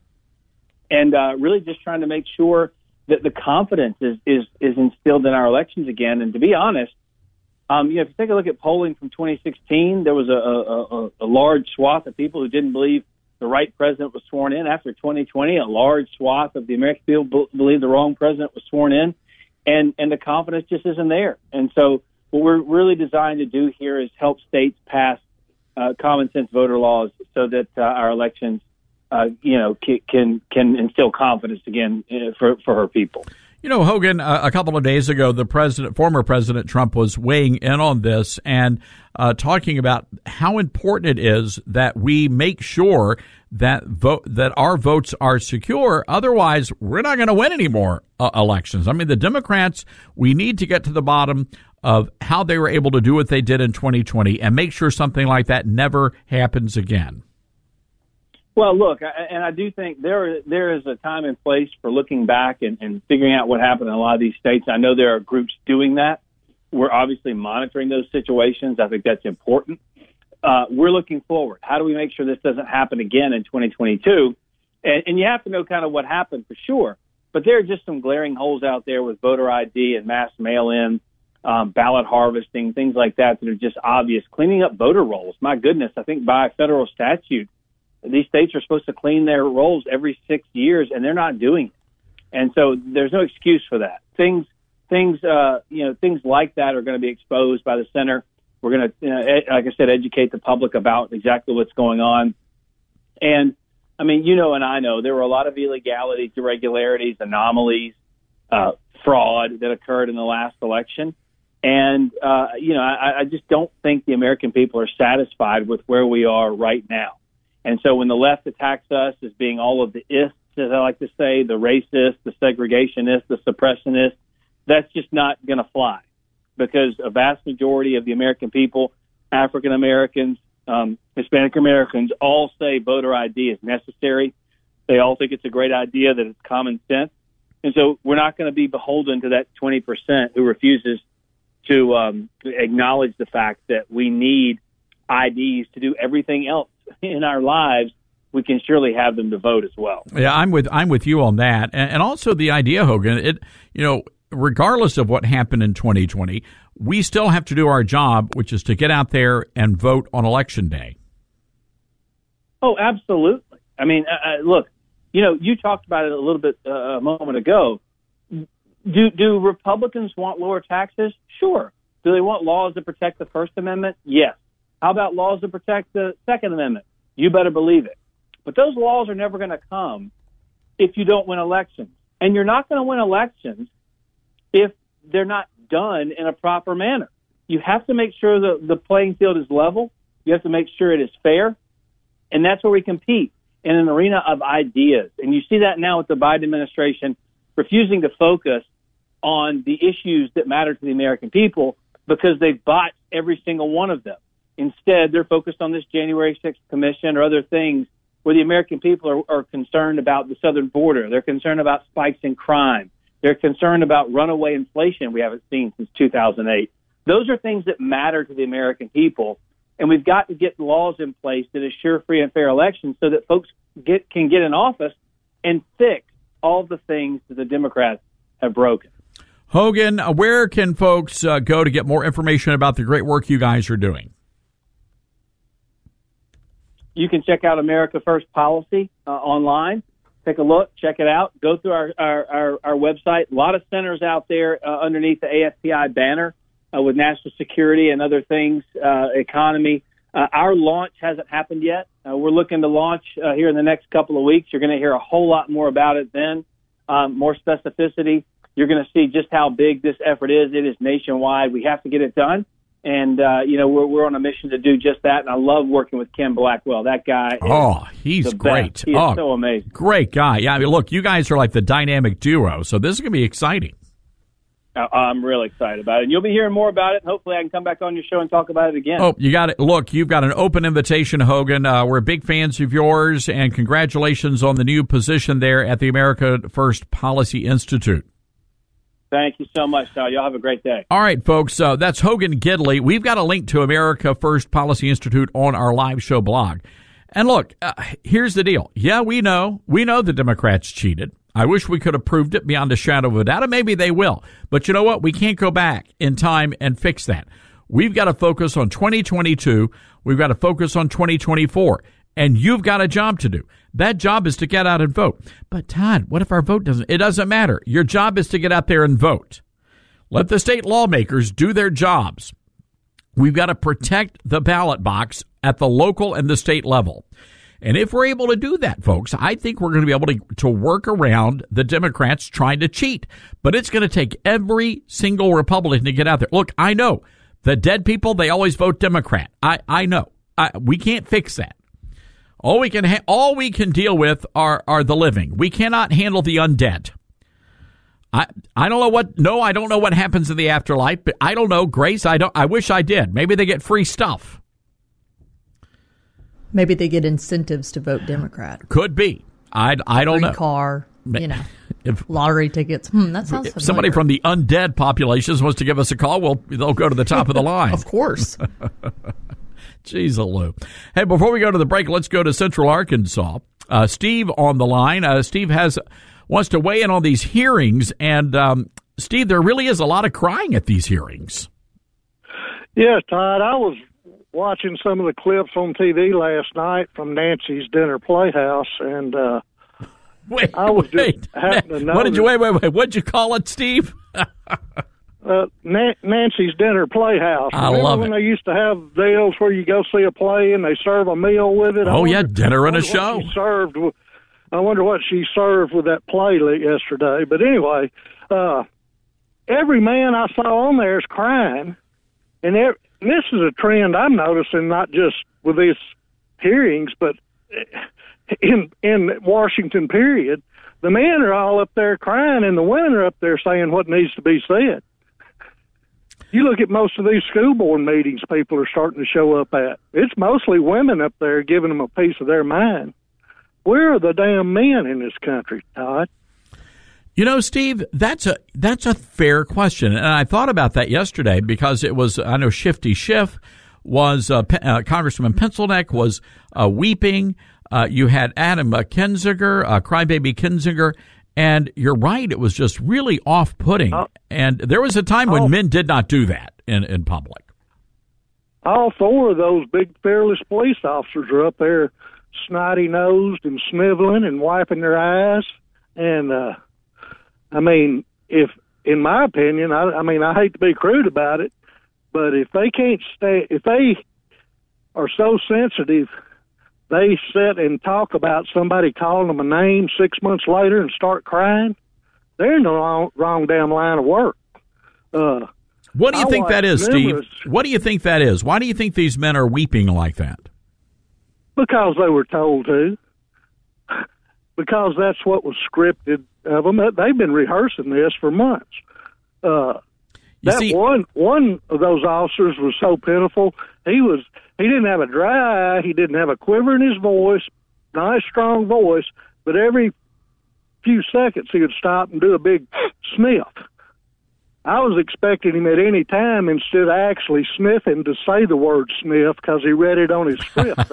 and really just trying to make sure that the confidence is instilled in our elections again. And to be honest, if you take a look at polling from 2016, there was a large swath of people who didn't believe the right president was sworn in. After 2020, a large swath of the American people believed the wrong president was sworn in, and the confidence just isn't there. And so what we're really designed to do here is help states pass common sense voter laws so that our elections can instill confidence again for her people. Hogan, a couple of days ago, former President Trump was weighing in on this and talking about how important it is that we make sure that our votes are secure. Otherwise, we're not going to win any more elections. I mean, the Democrats, we need to get to the bottom of how they were able to do what they did in 2020 and make sure something like that never happens again. Well, look, and I do think there is a time and place for looking back and figuring out what happened in a lot of these states. I know there are groups doing that. We're obviously monitoring those situations. I think that's important. We're looking forward. How do we make sure this doesn't happen again in 2022? And you have to know kind of what happened for sure. But there are just some glaring holes out there with voter ID and mass mail-in, ballot harvesting, things like that are just obvious. Cleaning up voter rolls. My goodness, I think by federal statute, these states are supposed to clean their rolls every 6 years, and they're not doing it. And so there's no excuse for that. Things like that are going to be exposed by the center. We're going to, like I said, educate the public about exactly what's going on. And I mean, and I know there were a lot of illegalities, irregularities, anomalies, fraud that occurred in the last election. And, I just don't think the American people are satisfied with where we are right now. And so when the left attacks us as being all of the ists, as I like to say, the racists, the segregationists, the suppressionists, that's just not going to fly, because a vast majority of the American people, African Americans, Hispanic Americans, all say voter ID is necessary. They all think it's a great idea, that it's common sense. And so we're not going to be beholden to that 20% who refuses to acknowledge the fact that we need IDs to do everything else in our lives. We can surely have them to vote as well. Yeah, I'm with you on that, and also the idea, Hogan. Regardless of what happened in 2020, we still have to do our job, which is to get out there and vote on Election Day. Oh, absolutely. I mean, look, you talked about it a little bit a moment ago. Do Republicans want lower taxes? Sure. Do they want laws that protect the First Amendment? Yes. How about laws that protect the Second Amendment? You better believe it. But those laws are never going to come if you don't win elections. And you're not going to win elections if they're not done in a proper manner. You have to make sure that the playing field is level. You have to make sure it is fair. And that's where we compete. in an arena of ideas. And you see that now with the Biden administration refusing to focus on the issues that matter to the American people because they've botched every single one of them. Instead, they're focused on this January 6th commission or other things where the American people are concerned about the southern border. They're concerned about spikes in crime. They're concerned about runaway inflation we haven't seen since 2008. Those are things that matter to the American people, and we've got to get laws in place that assure free and fair elections so that folks can get in office and fix all the things that the Democrats have broken. Hogan, where can folks go to get more information about the great work you guys are doing? You can check out America First Policy online. Take a look, check it out. Go through our website. A lot of centers out there underneath the AFPI banner with national security and other things, economy. Our launch hasn't happened yet. We're looking to launch here in the next couple of weeks. You're going to hear a whole lot more about it then, more specificity. You're going to see just how big this effort is. It is nationwide. We have to get it done. And, we're on a mission to do just that. And I love working with Ken Blackwell. That guy he's great. Best. He is so amazing. Great guy. Yeah, I mean, look, you guys are like the dynamic duo. So this is going to be exciting. I'm really excited about it. And you'll be hearing more about it. Hopefully I can come back on your show and talk about it again. Oh, you got it. Look, you've got an open invitation, Hogan. We're big fans of yours, and congratulations on the new position there at the America First Policy Institute. Thank you so much, Todd. Y'all have a great day. All right, folks. That's Hogan Gidley. We've got a link to America First Policy Institute on our live show blog. And look, here's the deal. Yeah, we know the Democrats cheated. I wish we could have proved it beyond a shadow of a doubt, and maybe they will. But you know what? We can't go back in time and fix that. We've got to focus on 2022. We've got to focus on 2024. And you've got a job to do. That job is to get out and vote. But, Todd, what if our vote doesn't? It doesn't matter. Your job is to get out there and vote. Let the state lawmakers do their jobs. We've got to protect the ballot box at the local and the state level. And if we're able to do that, folks, I think we're going to be able to work around the Democrats trying to cheat. But it's going to take every single Republican to get out there. Look, I know the dead people, they always vote Democrat. I know. We can't fix that. All we can deal with are the living. We cannot handle the undead. I don't know what happens in the afterlife, but I don't know, Grace. I wish I did. Maybe they get free stuff. Maybe they get incentives to vote Democrat. Could be. I don't know. Free car, lottery tickets. That sounds familiar. If somebody from the undead populations wants to give us a call, they'll go to the top of the line. Of course. Jeez, Lou. Hey, before we go to the break, let's go to Central Arkansas. Steve on the line. Steve wants to weigh in on these hearings. And, Steve, there really is a lot of crying at these hearings. Yes, Todd. I was watching some of the clips on TV last night from Nancy's Dinner Playhouse, and wait. What'd you call it, Steve? Nancy's Dinner Playhouse. Remember when they used to have deals where you go see a play and they serve a meal with it? Dinner and a show. I wonder what she served with that play yesterday. But anyway, every man I saw on there is crying, and this is a trend I'm noticing not just with these hearings, but in Washington. Period. The men are all up there crying, and the women are up there saying what needs to be said. You look at most of these school board meetings people are starting to show up at. It's mostly women up there giving them a piece of their mind. Where are the damn men in this country, Todd? You know, Steve, that's a fair question. And I thought about that yesterday because it was, I know Shifty Schiff was, Congressman Pencilneck was weeping. You had Adam Kinzinger, Crybaby Kinzinger. And you're right, it was just really off-putting. And there was a time when men did not do that in public. All four of those big, fearless police officers are up there snotty-nosed and sniveling and wiping their eyes. And, if, in my opinion, I hate to be crude about it, but if they are so sensitive, they sit and talk about somebody calling them a name 6 months later and start crying, they're in the wrong damn line of work. What do you think that is, Steve? What do you think that is? Why do you think these men are weeping like that? Because they were told to. because that's what was scripted of them. They've been rehearsing this for months. One of those officers was so pitiful. He didn't have a dry eye. He didn't have a quiver in his voice. Nice, strong voice. But every few seconds he would stop and do a big sniff. I was expecting him at any time, instead of actually sniffing, to say the word sniff because he read it on his script.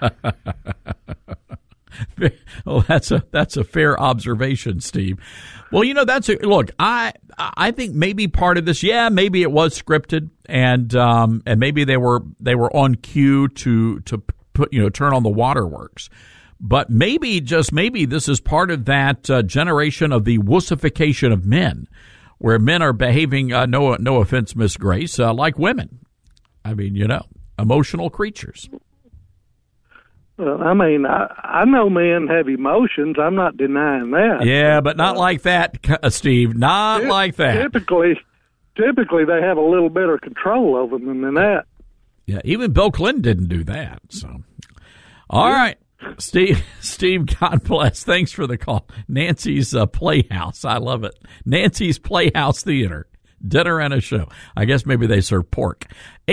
Well, that's a fair observation, Steve. Well, look. I think maybe part of this, maybe it was scripted, and maybe they were on cue to put turn on the waterworks. But maybe, just maybe, this is part of that generation of the wussification of men, where men are behaving, no offense, Miss Grace, like women. I mean, emotional creatures. Well, I mean, I know men have emotions. I'm not denying that. Yeah, but not like that, Steve. Not like that. Typically, they have a little better control over them than that. Yeah, even Bill Clinton didn't do that. So, all right. Steve, God bless. Thanks for the call. Nancy's Playhouse. I love it. Nancy's Playhouse Theater. Dinner and a show. I guess maybe they serve pork.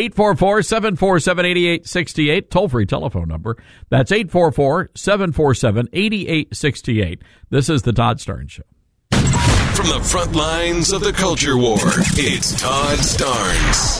844-747-8868. Toll-free telephone number. That's 844-747-8868. This is the Todd Starnes Show. From the front lines of the culture war, it's Todd Starnes.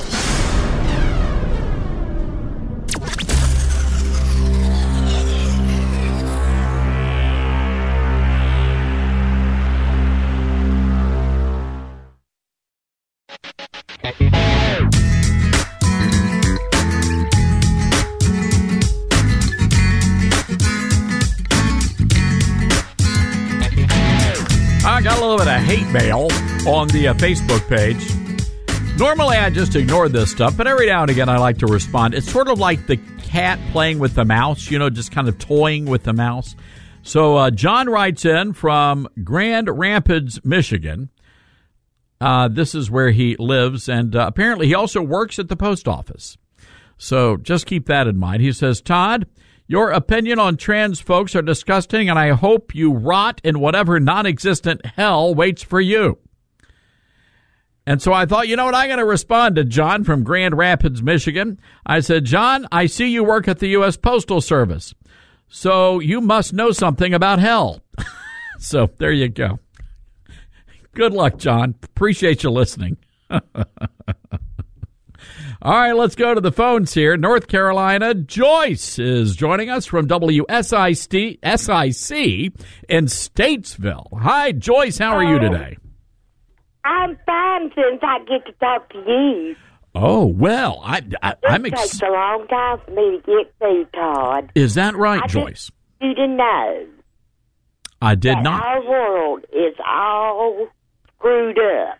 I got a little bit of hate mail on the Facebook page. Normally I just ignore this stuff, but every now and again I like to respond. It's sort of like the cat playing with the mouse, just kind of toying with the mouse. So John writes in from Grand Rapids, Michigan. This is where he lives, and apparently he also works at the post office. So just keep that in mind. He says, Todd, your opinion on trans folks are disgusting, and I hope you rot in whatever non-existent hell waits for you. And so I thought, I'm going to respond to John from Grand Rapids, Michigan. I said, John, I see you work at the U.S. Postal Service, so you must know something about hell. So there you go. Good luck, John. Appreciate you listening. All right, let's go to the phones here. North Carolina, Joyce is joining us from WSIC in Statesville. Hi, Joyce. How are you today? I'm fine since I get to talk to you. Oh, well, I'm It takes a long time for me to get through, Todd. Is that right, Joyce? You to know. I did that not. Our world is all screwed up.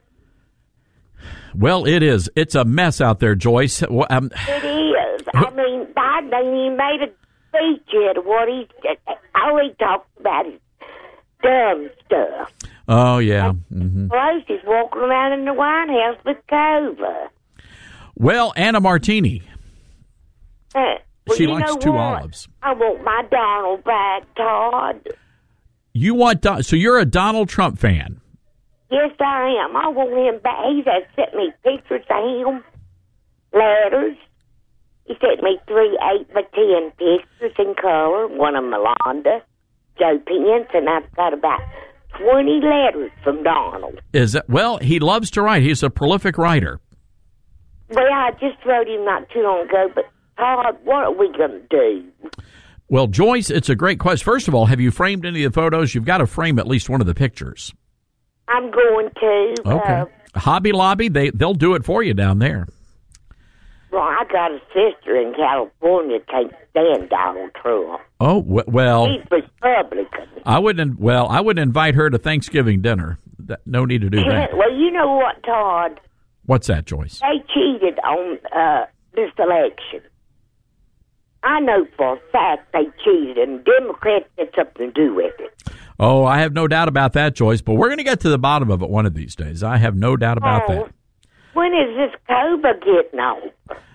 Well, it is. It's a mess out there, Joyce. It is. I mean, Biden ain't even made a speech yet of what all he talks about is dumb stuff. Oh, yeah. Pelosi's walking around in the White House with COVID. Well, Anna Martini. She likes two what? olives. I want my Donald back, Todd. You want so you're a Donald Trump fan? Yes, I am. I want him back. He has sent me pictures of him, letters. He sent me 3 8x10 pictures in color. One of Melanda, Joe Pence, and I've got about 20 letters from Donald. Is that, well, he loves to write. He's a prolific writer. Well, I just wrote him not too long ago, but Todd, what are we going to do? Well, Joyce, it's a great question. First of all, have you framed any of the photos? You've got to frame at least one of the pictures. I'm going to. Okay. Hobby Lobby, they'll do it for you down there. Well, I got a sister in California can't stand Donald Trump. Oh, well. He's Republican. I wouldn't invite her to Thanksgiving dinner. No need to do that. Well, you know what, Todd? What's that, Joyce? They cheated on this election. I know for a fact they cheated, and Democrats had something to do with it. Oh, I have no doubt about that, Joyce, but we're going to get to the bottom of it one of these days. I have no doubt about that. When is this COVID getting on?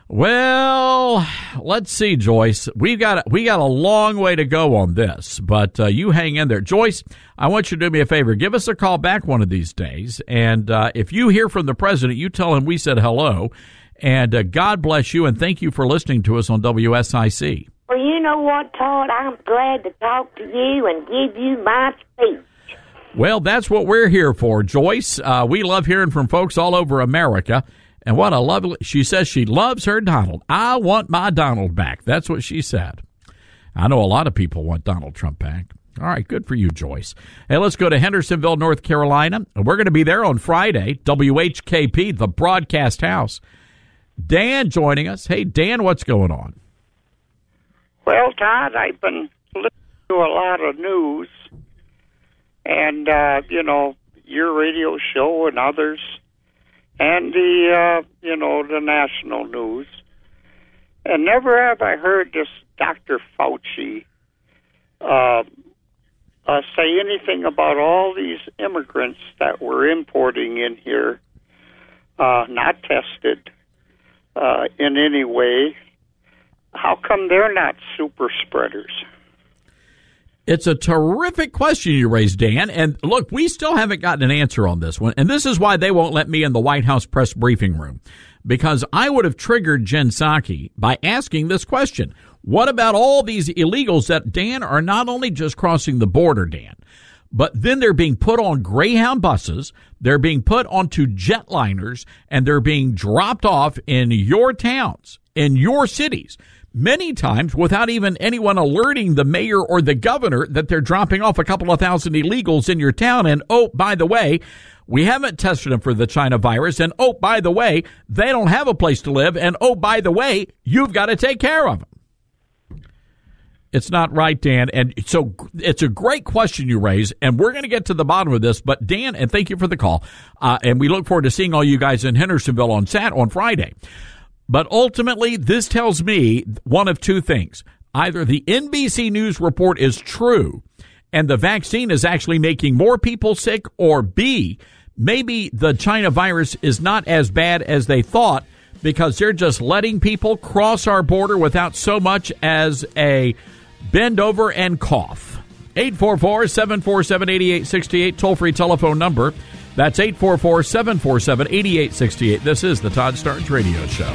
Well, let's see, Joyce. We got a long way to go on this, but you hang in there. Joyce, I want you to do me a favor. Give us a call back one of these days, and if you hear from the president, you tell him we said hello, and God bless you, and thank you for listening to us on WSIC. Well, you know what, Todd? I'm glad to talk to you and give you my speech. Well, that's what we're here for, Joyce. We love hearing from folks all over America. And what a lovely, she says she loves her Donald. I want my Donald back. That's what she said. I know a lot of people want Donald Trump back. All right, good for you, Joyce. Hey, let's go to Hendersonville, North Carolina. We're going to be there on Friday, WHKP, the broadcast house. Dan joining us. Hey, Dan, what's going on? Well, Todd, I've been listening to a lot of news and, your radio show and others. And the national news. And never have I heard this Dr. Fauci say anything about all these immigrants that we're importing in here, not tested in any way. How come they're not super spreaders? It's a terrific question you raised, Dan. And look, we still haven't gotten an answer on this one. And this is why they won't let me in the White House press briefing room, because I would have triggered Jen Psaki by asking this question. What about all these illegals that, Dan, are not only just crossing the border, Dan, but then they're being put on Greyhound buses, they're being put onto jetliners, and they're being dropped off in your towns, in your cities, many times without even anyone alerting the mayor or the governor that they're dropping off a couple of thousand illegals in your town. And, oh, by the way, we haven't tested them for the China virus. And, oh, by the way, they don't have a place to live. And, oh, by the way, you've got to take care of them. It's not right, Dan. And so it's a great question you raise, and we're going to get to the bottom of this. But, Dan, and thank you for the call. And we look forward to seeing all you guys in Hendersonville on Friday. But ultimately, this tells me one of two things. Either the NBC News report is true and the vaccine is actually making more people sick, or B, maybe the China virus is not as bad as they thought because they're just letting people cross our border without so much as a bend over and cough. 844-747-8868, toll-free telephone number. That's 844-747-8868. This is the Todd Starnes Radio Show.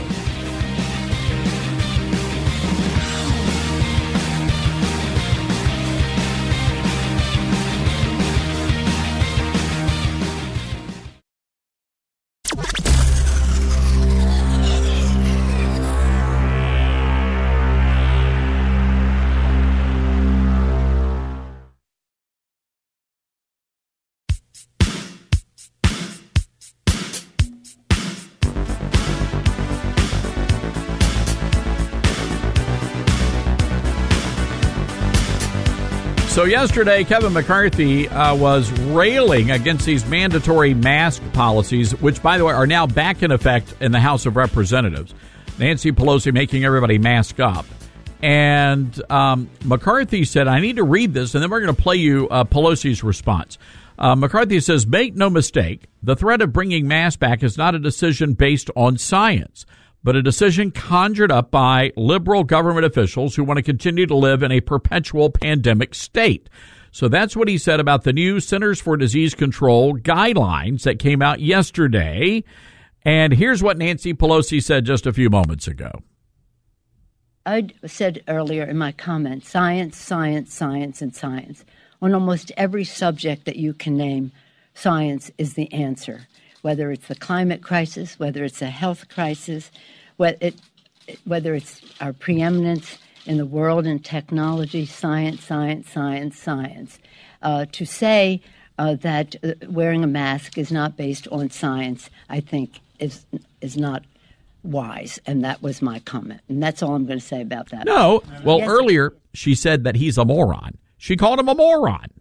So yesterday, Kevin McCarthy was railing against these mandatory mask policies, which, by the way, are now back in effect in the House of Representatives. Nancy Pelosi making everybody mask up. And McCarthy said, I need to read this, and then we're going to play you Pelosi's response. McCarthy says, make no mistake, the threat of bringing masks back is not a decision based on science, but a decision conjured up by liberal government officials who want to continue to live in a perpetual pandemic state. So that's what he said about the new Centers for Disease Control guidelines that came out yesterday. And here's what Nancy Pelosi said just a few moments ago. I said earlier in my comments, science, science, science, and science. On almost every subject that you can name, science is the answer. Whether it's the climate crisis, whether it's a health crisis, whether it's our preeminence in the world in technology, science, science, science, science. To say that wearing a mask is not based on science, I think is not wise, and that was my comment. And that's all I'm going to say about that. No. Well, yes. Earlier she said that he's a moron. She called him a moron.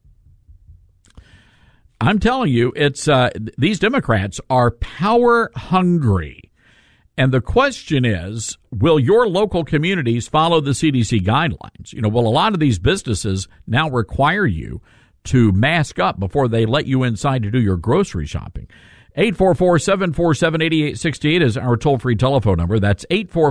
I'm telling you, it's these Democrats are power hungry. And the question is, will your local communities follow the CDC guidelines? You know, will a lot of these businesses now require you to mask up before they let you inside to do your grocery shopping? 844-747-8868 is our toll-free telephone number. That's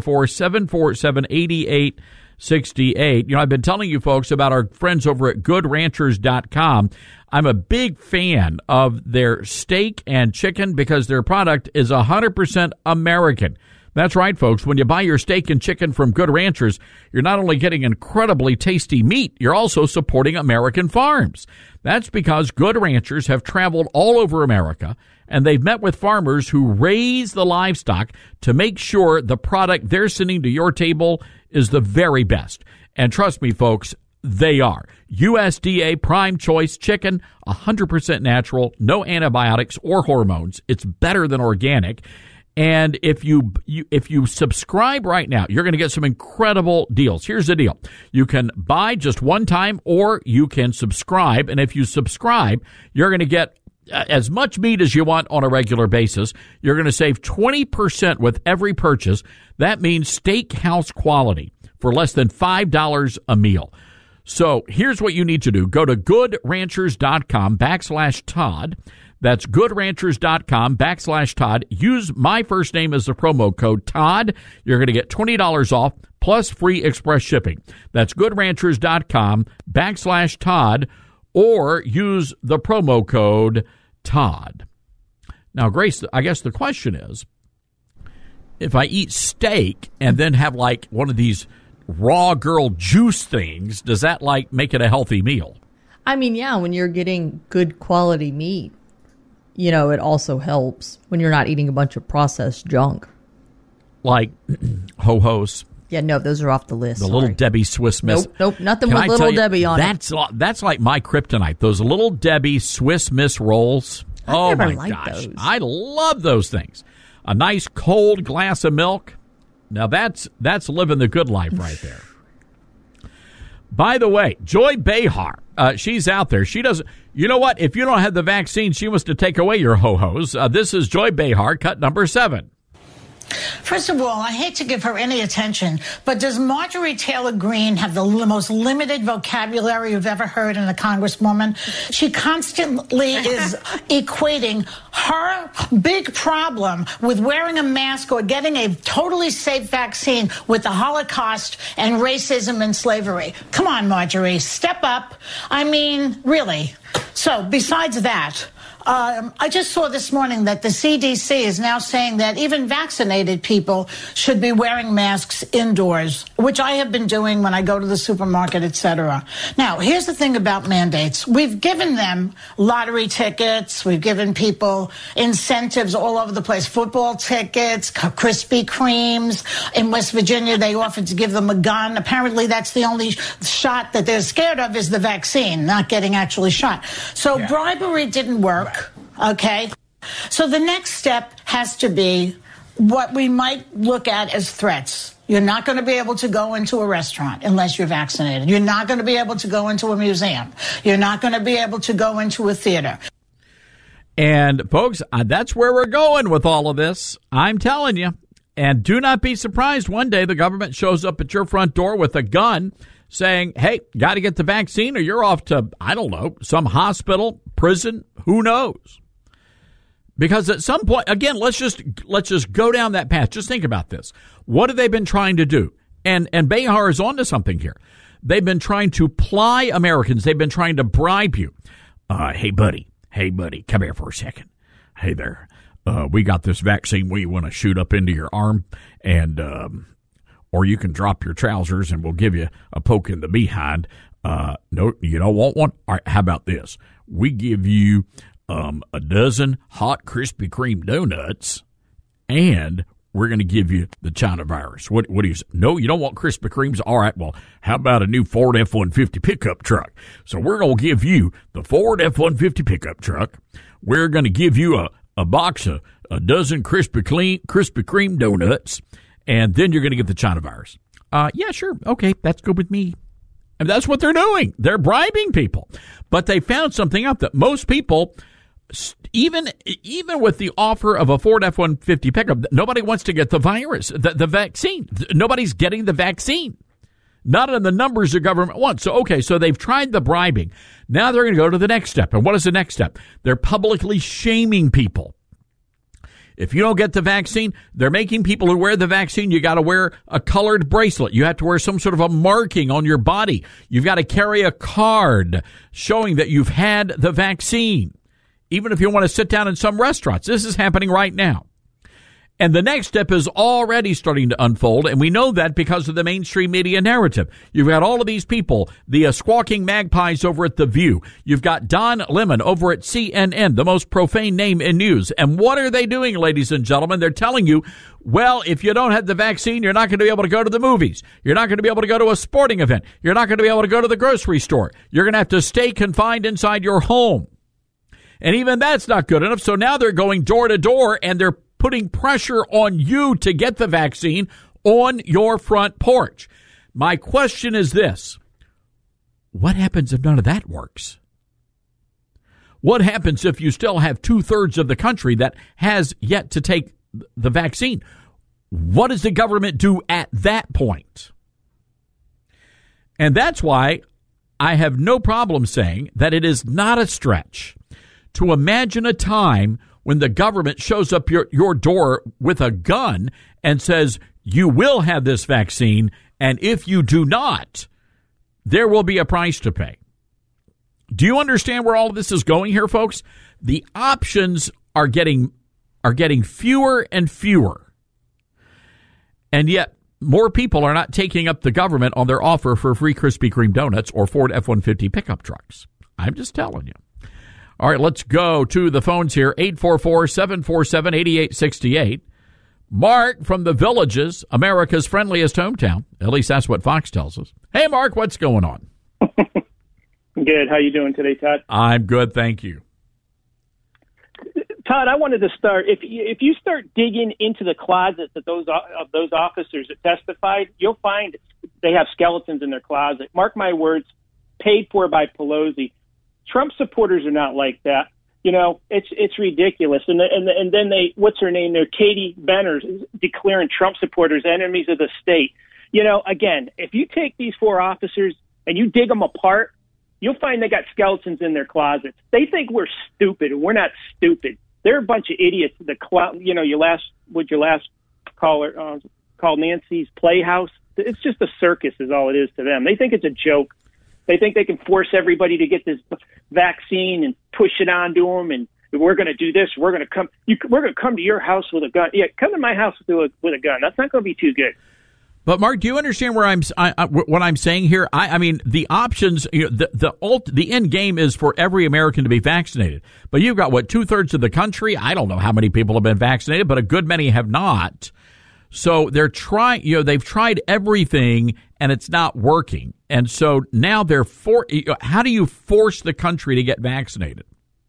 844-747-8868. You know, I've been telling you folks about our friends over at GoodRanchers.com. I'm a big fan of their steak and chicken because their product is 100% American. That's right, folks. When you buy your steak and chicken from Good Ranchers, you're not only getting incredibly tasty meat, you're also supporting American farms. That's because Good Ranchers have traveled all over America, and they've met with farmers who raise the livestock to make sure the product they're sending to your table is the very best. And trust me, folks, they are. USDA Prime Choice Chicken, 100% natural, no antibiotics or hormones. It's better than organic. And if you subscribe right now, you're going to get some incredible deals. Here's the deal. You can buy just one time or you can subscribe. And if you subscribe, you're going to get as much meat as you want on a regular basis. You're going to save 20% with every purchase. That means steakhouse quality for less than $5 a meal. So here's what you need to do. Go to goodranchers.com/Todd. That's goodranchers.com/Todd. Use my first name as the promo code Todd. You're going to get $20 off plus free express shipping. That's goodranchers.com/Todd or use the promo code Todd. Now, Grace, I guess the question is, if I eat steak and then have like one of these raw girl juice things, does that like make it a healthy meal? I mean, yeah, when you're getting good quality meat, you know, it also helps when you're not eating a bunch of processed junk. Like Ho-Ho's. Yeah, no, those are off the list. The Little Debbie Swiss Miss. Nope, nothing with Little Debbie on it. That's like my kryptonite. Those Little Debbie Swiss Miss rolls. Oh, my gosh. Those. I love those things. A nice cold glass of milk. Now, that's living the good life right there. By the way, Joy Behar, she's out there. She doesn't. You know what? If you don't have the vaccine, she wants to take away your ho-hos. This is Joy Behar, cut number 7. First of all, I hate to give her any attention, but does Marjorie Taylor Greene have the most limited vocabulary you've ever heard in a congresswoman? She constantly is equating her big problem with wearing a mask or getting a totally safe vaccine with the Holocaust and racism and slavery. Come on, Marjorie, step up. I mean, really. So, besides that, I just saw this morning that the CDC is now saying that even vaccinated people should be wearing masks indoors, which I have been doing when I go to the supermarket, etc. Now, here's the thing about mandates. We've given them lottery tickets. We've given people incentives all over the place. Football tickets, Krispy Kremes. In West Virginia, they offered to give them a gun. Apparently, that's the only shot that they're scared of is the vaccine, not getting actually shot. So bribery didn't work. Okay, so the next step has to be what we might look at as threats. You're not going to be able to go into a restaurant unless you're vaccinated. You're not going to be able to go into a museum. You're not going to be able to go into a theater. And, folks, that's where we're going with all of this. I'm telling you. And do not be surprised one day the government shows up at your front door with a gun saying, hey, got to get the vaccine or you're off to, I don't know, some hospital, prison, who knows? Because at some point, again, let's just go down that path. Just think about this. What have they been trying to do? And Behar is onto something here. They've been trying to ply Americans. They've been trying to bribe you. Hey, buddy, come here for a second. Hey there. We got this vaccine we want to shoot up into your arm, and or you can drop your trousers and we'll give you a poke in the behind. No, you don't want one? All right, how about this? We give you a dozen hot Krispy Kreme donuts, and we're going to give you the China virus. What do you say? No, you don't want Krispy Kremes? All right, well, how about a new Ford F-150 pickup truck? So we're going to give you the Ford F-150 pickup truck. We're going to give you a box of a dozen Krispy Kreme donuts, and then you're going to get the China virus. Yeah, sure. Okay, that's good with me. And that's what they're doing. They're bribing people. But they found something out that most people, even with the offer of a Ford F-150 pickup, nobody wants to get the virus, the vaccine. Nobody's getting the vaccine. Not in the numbers the government wants. So they've tried the bribing. Now they're going to go to the next step. And what is the next step? They're publicly shaming people. If you don't get the vaccine, they're making people who wear the vaccine, you got to wear a colored bracelet. You have to wear some sort of a marking on your body. You've got to carry a card showing that you've had the vaccine. Even if you want to sit down in some restaurants, this is happening right now. And the next step is already starting to unfold, and we know that because of the mainstream media narrative. You've got all of these people, the squawking magpies over at The View. You've got Don Lemon over at CNN, the most profane name in news. And what are they doing, ladies and gentlemen? They're telling you, well, if you don't have the vaccine, you're not going to be able to go to the movies. You're not going to be able to go to a sporting event. You're not going to be able to go to the grocery store. You're going to have to stay confined inside your home. And even that's not good enough. So now they're going door to door, and they're putting pressure on you to get the vaccine on your front porch. My question is this: what happens if none of that works? What happens if you still have 2/3 of the country that has yet to take the vaccine? What does the government do at that point? And that's why I have no problem saying that it is not a stretch to imagine a time when the government shows up your door with a gun and says, you will have this vaccine, and if you do not, there will be a price to pay. Do you understand where all of this is going here, folks? The options are getting fewer and fewer. And yet, more people are not taking up the government on their offer for free Krispy Kreme donuts or Ford F-150 pickup trucks. I'm just telling you. All right, let's go to the phones here, 844-747-8868. Mark from the Villages, America's friendliest hometown. At least that's what Fox tells us. Hey, Mark, what's going on? Good. How you doing today, Todd? I'm good, thank you. Todd, I wanted to start. If you start digging into the closets of those officers that testified, you'll find they have skeletons in their closet. Mark my words, paid for by Pelosi. Trump supporters are not like that. You know, it's ridiculous. And then they, what's her name there, Katie Benner, declaring Trump supporters enemies of the state. You know, again, if you take these 4 officers and you dig them apart, you'll find they got skeletons in their closets. They think we're stupid, and we're not stupid. They're a bunch of idiots. Your last caller called Nancy's Playhouse. It's just a circus is all it is to them. They think it's a joke. They think they can force everybody to get this vaccine and push it onto them, and we're going to do this. We're going to come. We're going to come to your house with a gun. Yeah, come to my house with a gun. That's not going to be too good. But Mark, do you understand where what I'm saying here? I mean, the options, the end game is for every American to be vaccinated. But you've got 2/3 of the country. I don't know how many people have been vaccinated, but a good many have not. So they're trying. They've tried everything, and it's not working. And so now how do you force the country to get vaccinated?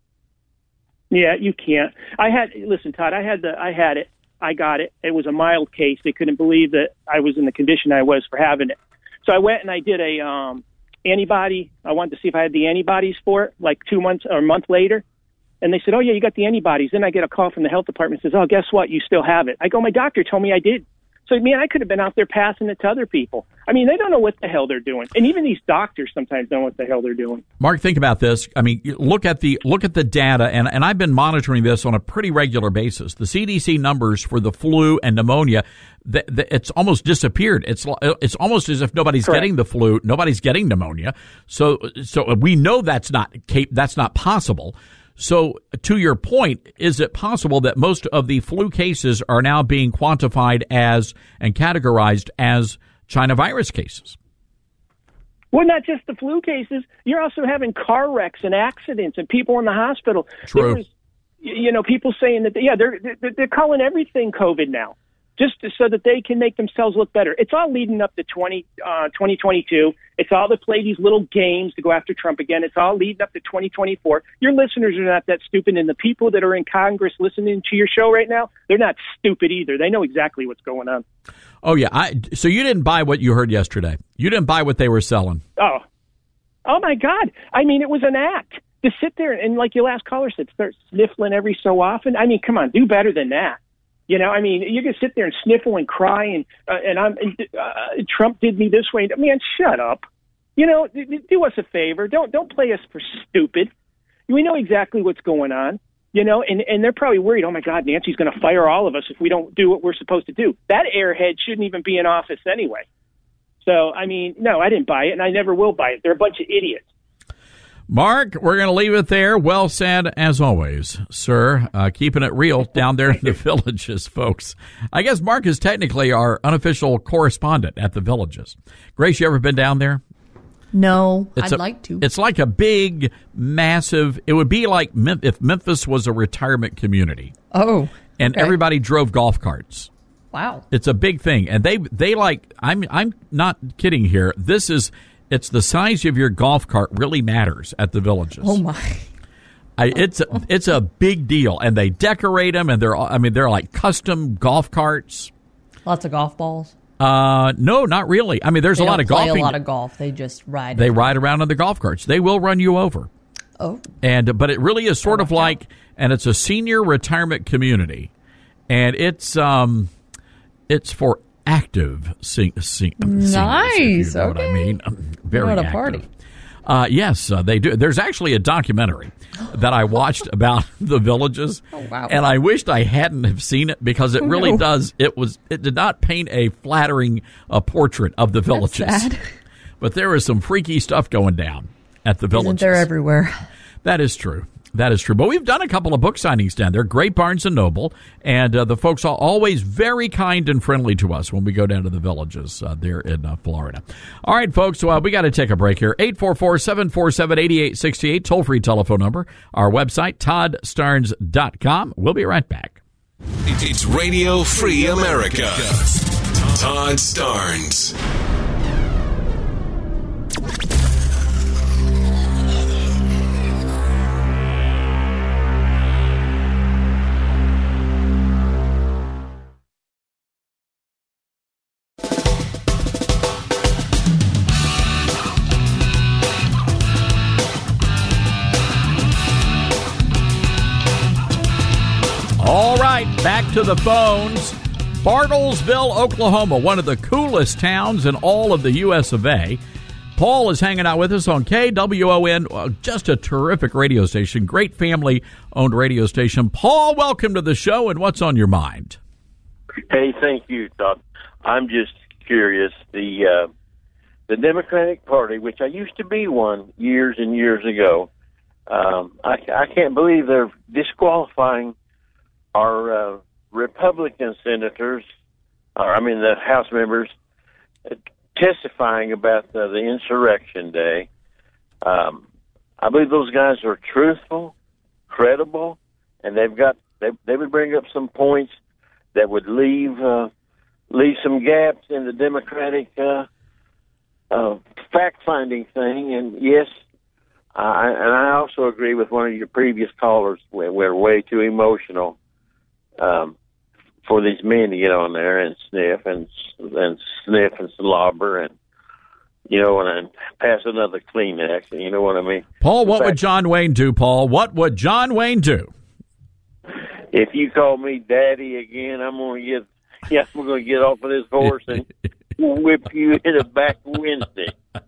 Yeah, you can't. Listen, Todd, I had it. I got it. It was a mild case. They couldn't believe that I was in the condition I was for having it. So I went and I did a antibody. I wanted to see if I had the antibodies for it, like 2 months or a month later. And they said, oh, yeah, you got the antibodies. Then I get a call from the health department and says, oh, guess what? You still have it. I go, my doctor told me I did. So, man, I could have been out there passing it to other people. I mean, they don't know what the hell they're doing. And even these doctors sometimes don't know what the hell they're doing. Mark, think about this. I mean, look at the data, and I've been monitoring this on a pretty regular basis. The CDC numbers for the flu and pneumonia, it's almost disappeared. It's almost as if nobody's Correct. getting the flu, nobody's getting pneumonia. So we know that's not possible. So to your point, is it possible that most of the flu cases are now being quantified as and categorized as China virus cases? Well, not just the flu cases. You're also having car wrecks and accidents and people in the hospital. True. People saying that, they're calling everything COVID now, just so that they can make themselves look better. It's all leading up to 2022. It's all to play these little games to go after Trump again. It's all leading up to 2024. Your listeners are not that stupid, and the people that are in Congress listening to your show right now, they're not stupid either. They know exactly what's going on. Oh, yeah. So you didn't buy what you heard yesterday. You didn't buy what they were selling. Oh my God. I mean, it was an act. To sit there and, like your last caller said, start sniffling every so often. I mean, come on, do better than that. You know, I mean, you can sit there and sniffle and cry and Trump did me this way. Man, shut up. You know, do us a favor. Don't play us for stupid. We know exactly what's going on. You know, and they're probably worried, oh, my God, Nancy's going to fire all of us if we don't do what we're supposed to do. That airhead shouldn't even be in office anyway. So, I mean, no, I didn't buy it, and I never will buy it. They're a bunch of idiots. Mark, we're going to leave it there. Well said, as always, sir. Keeping it real down there in the Villages, folks. I guess Mark is technically our unofficial correspondent at the Villages. Grace, you ever been down there? No, I'd like to. It's like a big, massive, it would be like if Memphis was a retirement community. Oh. And everybody drove golf carts. Wow. It's a big thing. And they like, I'm not kidding here. It's the size of your golf cart really matters at the Villages. Oh my. It's a big deal. And they decorate them, and they're like custom golf carts. Lots of golf balls. No, not really. I mean, there's a lot of golfing. They play a lot of golf. They just ride. They ride around on the golf carts. They will run you over. Oh. But it really is sort of like, and it's a senior retirement community, and it's for active seniors. Nice. If you know what I mean. Very What a active. party. Yes, they do. There's actually a documentary that I watched about the Villages. Oh, wow. And I wished I hadn't have seen it because it really does. It did not paint a flattering portrait of the Villages. That's sad. But there is some freaky stuff going down at the Villages. They're everywhere. That is true. That is true. But we've done a couple of book signings down there. Great Barnes & Noble. And the folks are always very kind and friendly to us when we go down to the Villages there in Florida. All right, folks, we got to take a break here. 844-747-8868, toll-free telephone number. Our website, ToddStarnes.com. We'll be right back. It's Radio Free America. Todd Starnes. All right, back to the phones. Bartlesville, Oklahoma, one of the coolest towns in all of the U.S. of A. Paul is hanging out with us on KWON, just a terrific radio station, great family-owned radio station. Paul, welcome to the show, and what's on your mind? Hey, thank you, Todd. I'm just curious. The Democratic Party, which I used to be one years and years ago, I can't believe they're disqualifying our Republican senators, the House members, testifying about the insurrection day. I believe those guys are truthful, credible, and they would bring up some points that would leave some gaps in the Democratic fact-finding thing. And yes, I also agree with one of your previous callers. We're way too emotional for these men to get on there and sniff and slobber and pass another Kleenex. You know what I mean? Paul, what would John Wayne do, Paul? What would John Wayne do? If you call me daddy again, I'm going to get off of this horse and whip you in the back Wednesday.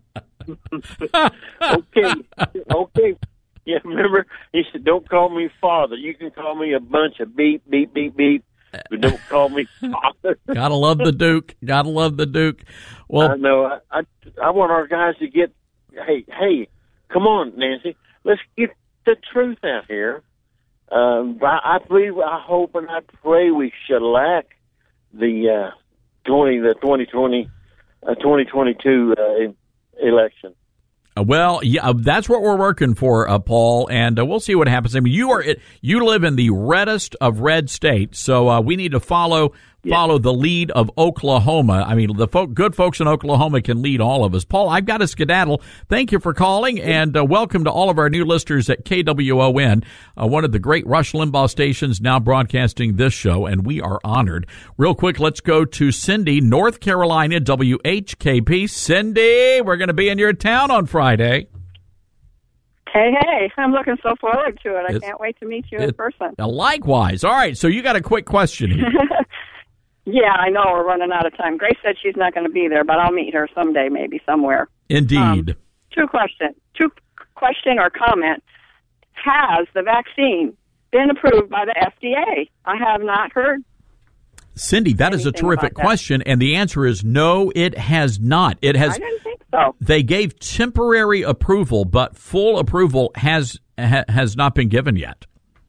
Okay. Yeah, remember, he said, don't call me father. You can call me a bunch of beep, beep, beep, beep, but don't call me father. Gotta love the Duke. Gotta love the Duke. Well, I know. I want our guys to get, hey, come on, Nancy. Let's get the truth out here. I believe, I hope, and I pray we shellac the 2022 election. Well, yeah, that's what we're working for, Paul, and we'll see what happens. I mean, you live in the reddest of red states, so we need to follow the lead of Oklahoma. I mean, the good folks in Oklahoma can lead all of us. Paul, I've got to skedaddle. Thank you for calling, and welcome to all of our new listeners at KWON, one of the great Rush Limbaugh stations now broadcasting this show, and we are honored. Real quick, let's go to Cindy, North Carolina, WHKP. Cindy, we're going to be in your town on Friday. Hey, I'm looking so forward to it. I can't wait to meet you in person. Likewise. All right, so you got a quick question here. Yeah, I know we're running out of time. Grace said she's not going to be there, but I'll meet her someday, maybe somewhere. Indeed. Two question or comment. Has the vaccine been approved by the FDA. I have not heard. Cindy, that is a terrific question, and the answer is no, it has not. It has. I didn't think so. They gave temporary approval, but full approval has not been given yet.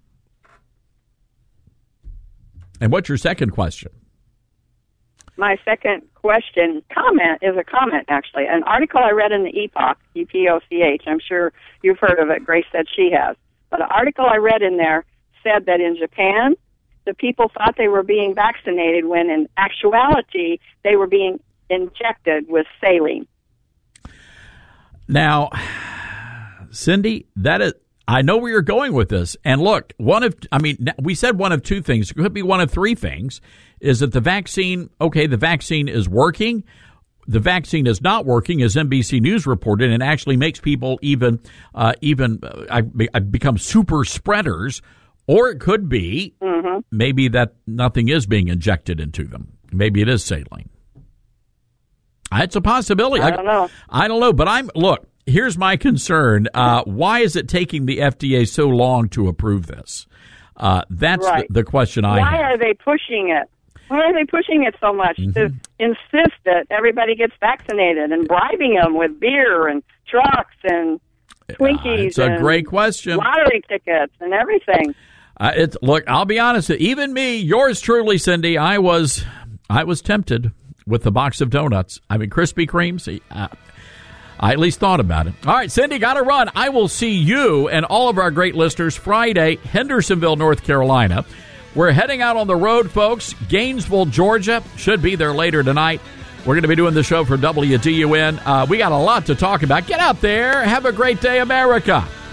And what's your second question? My second comment is a comment, actually. An article I read in the Epoch, EPOCH. I'm sure you've heard of it. Grace said she has. But an article I read in there said that in Japan, the people thought they were being vaccinated when in actuality they were being injected with saline. Now, Cindy, that is, I know where you're going with this. And look, we said one of two things. It could be one of three things. Is that the vaccine is working. The vaccine is not working, as NBC News reported, and actually makes people even become super spreaders. Or it could be maybe that nothing is being injected into them. Maybe it is saline. It's a possibility. I don't know. I don't know, but here's my concern. Why is it taking the FDA so long to approve this? That's right. the question I have. Why are they pushing it? Why are they pushing it so much to insist that everybody gets vaccinated and bribing them with beer and trucks and Twinkies? It's a great question. Lottery tickets and everything. Look, I'll be honest. Even me, yours truly, Cindy, I was tempted with the box of donuts. I mean, Krispy Kremes. I at least thought about it. All right, Cindy, got to run. I will see you and all of our great listeners Friday, Hendersonville, North Carolina. We're heading out on the road, folks. Gainesville, Georgia. Should be there later tonight. We're going to be doing the show for WDUN. We got a lot to talk about. Get out there. Have a great day, America.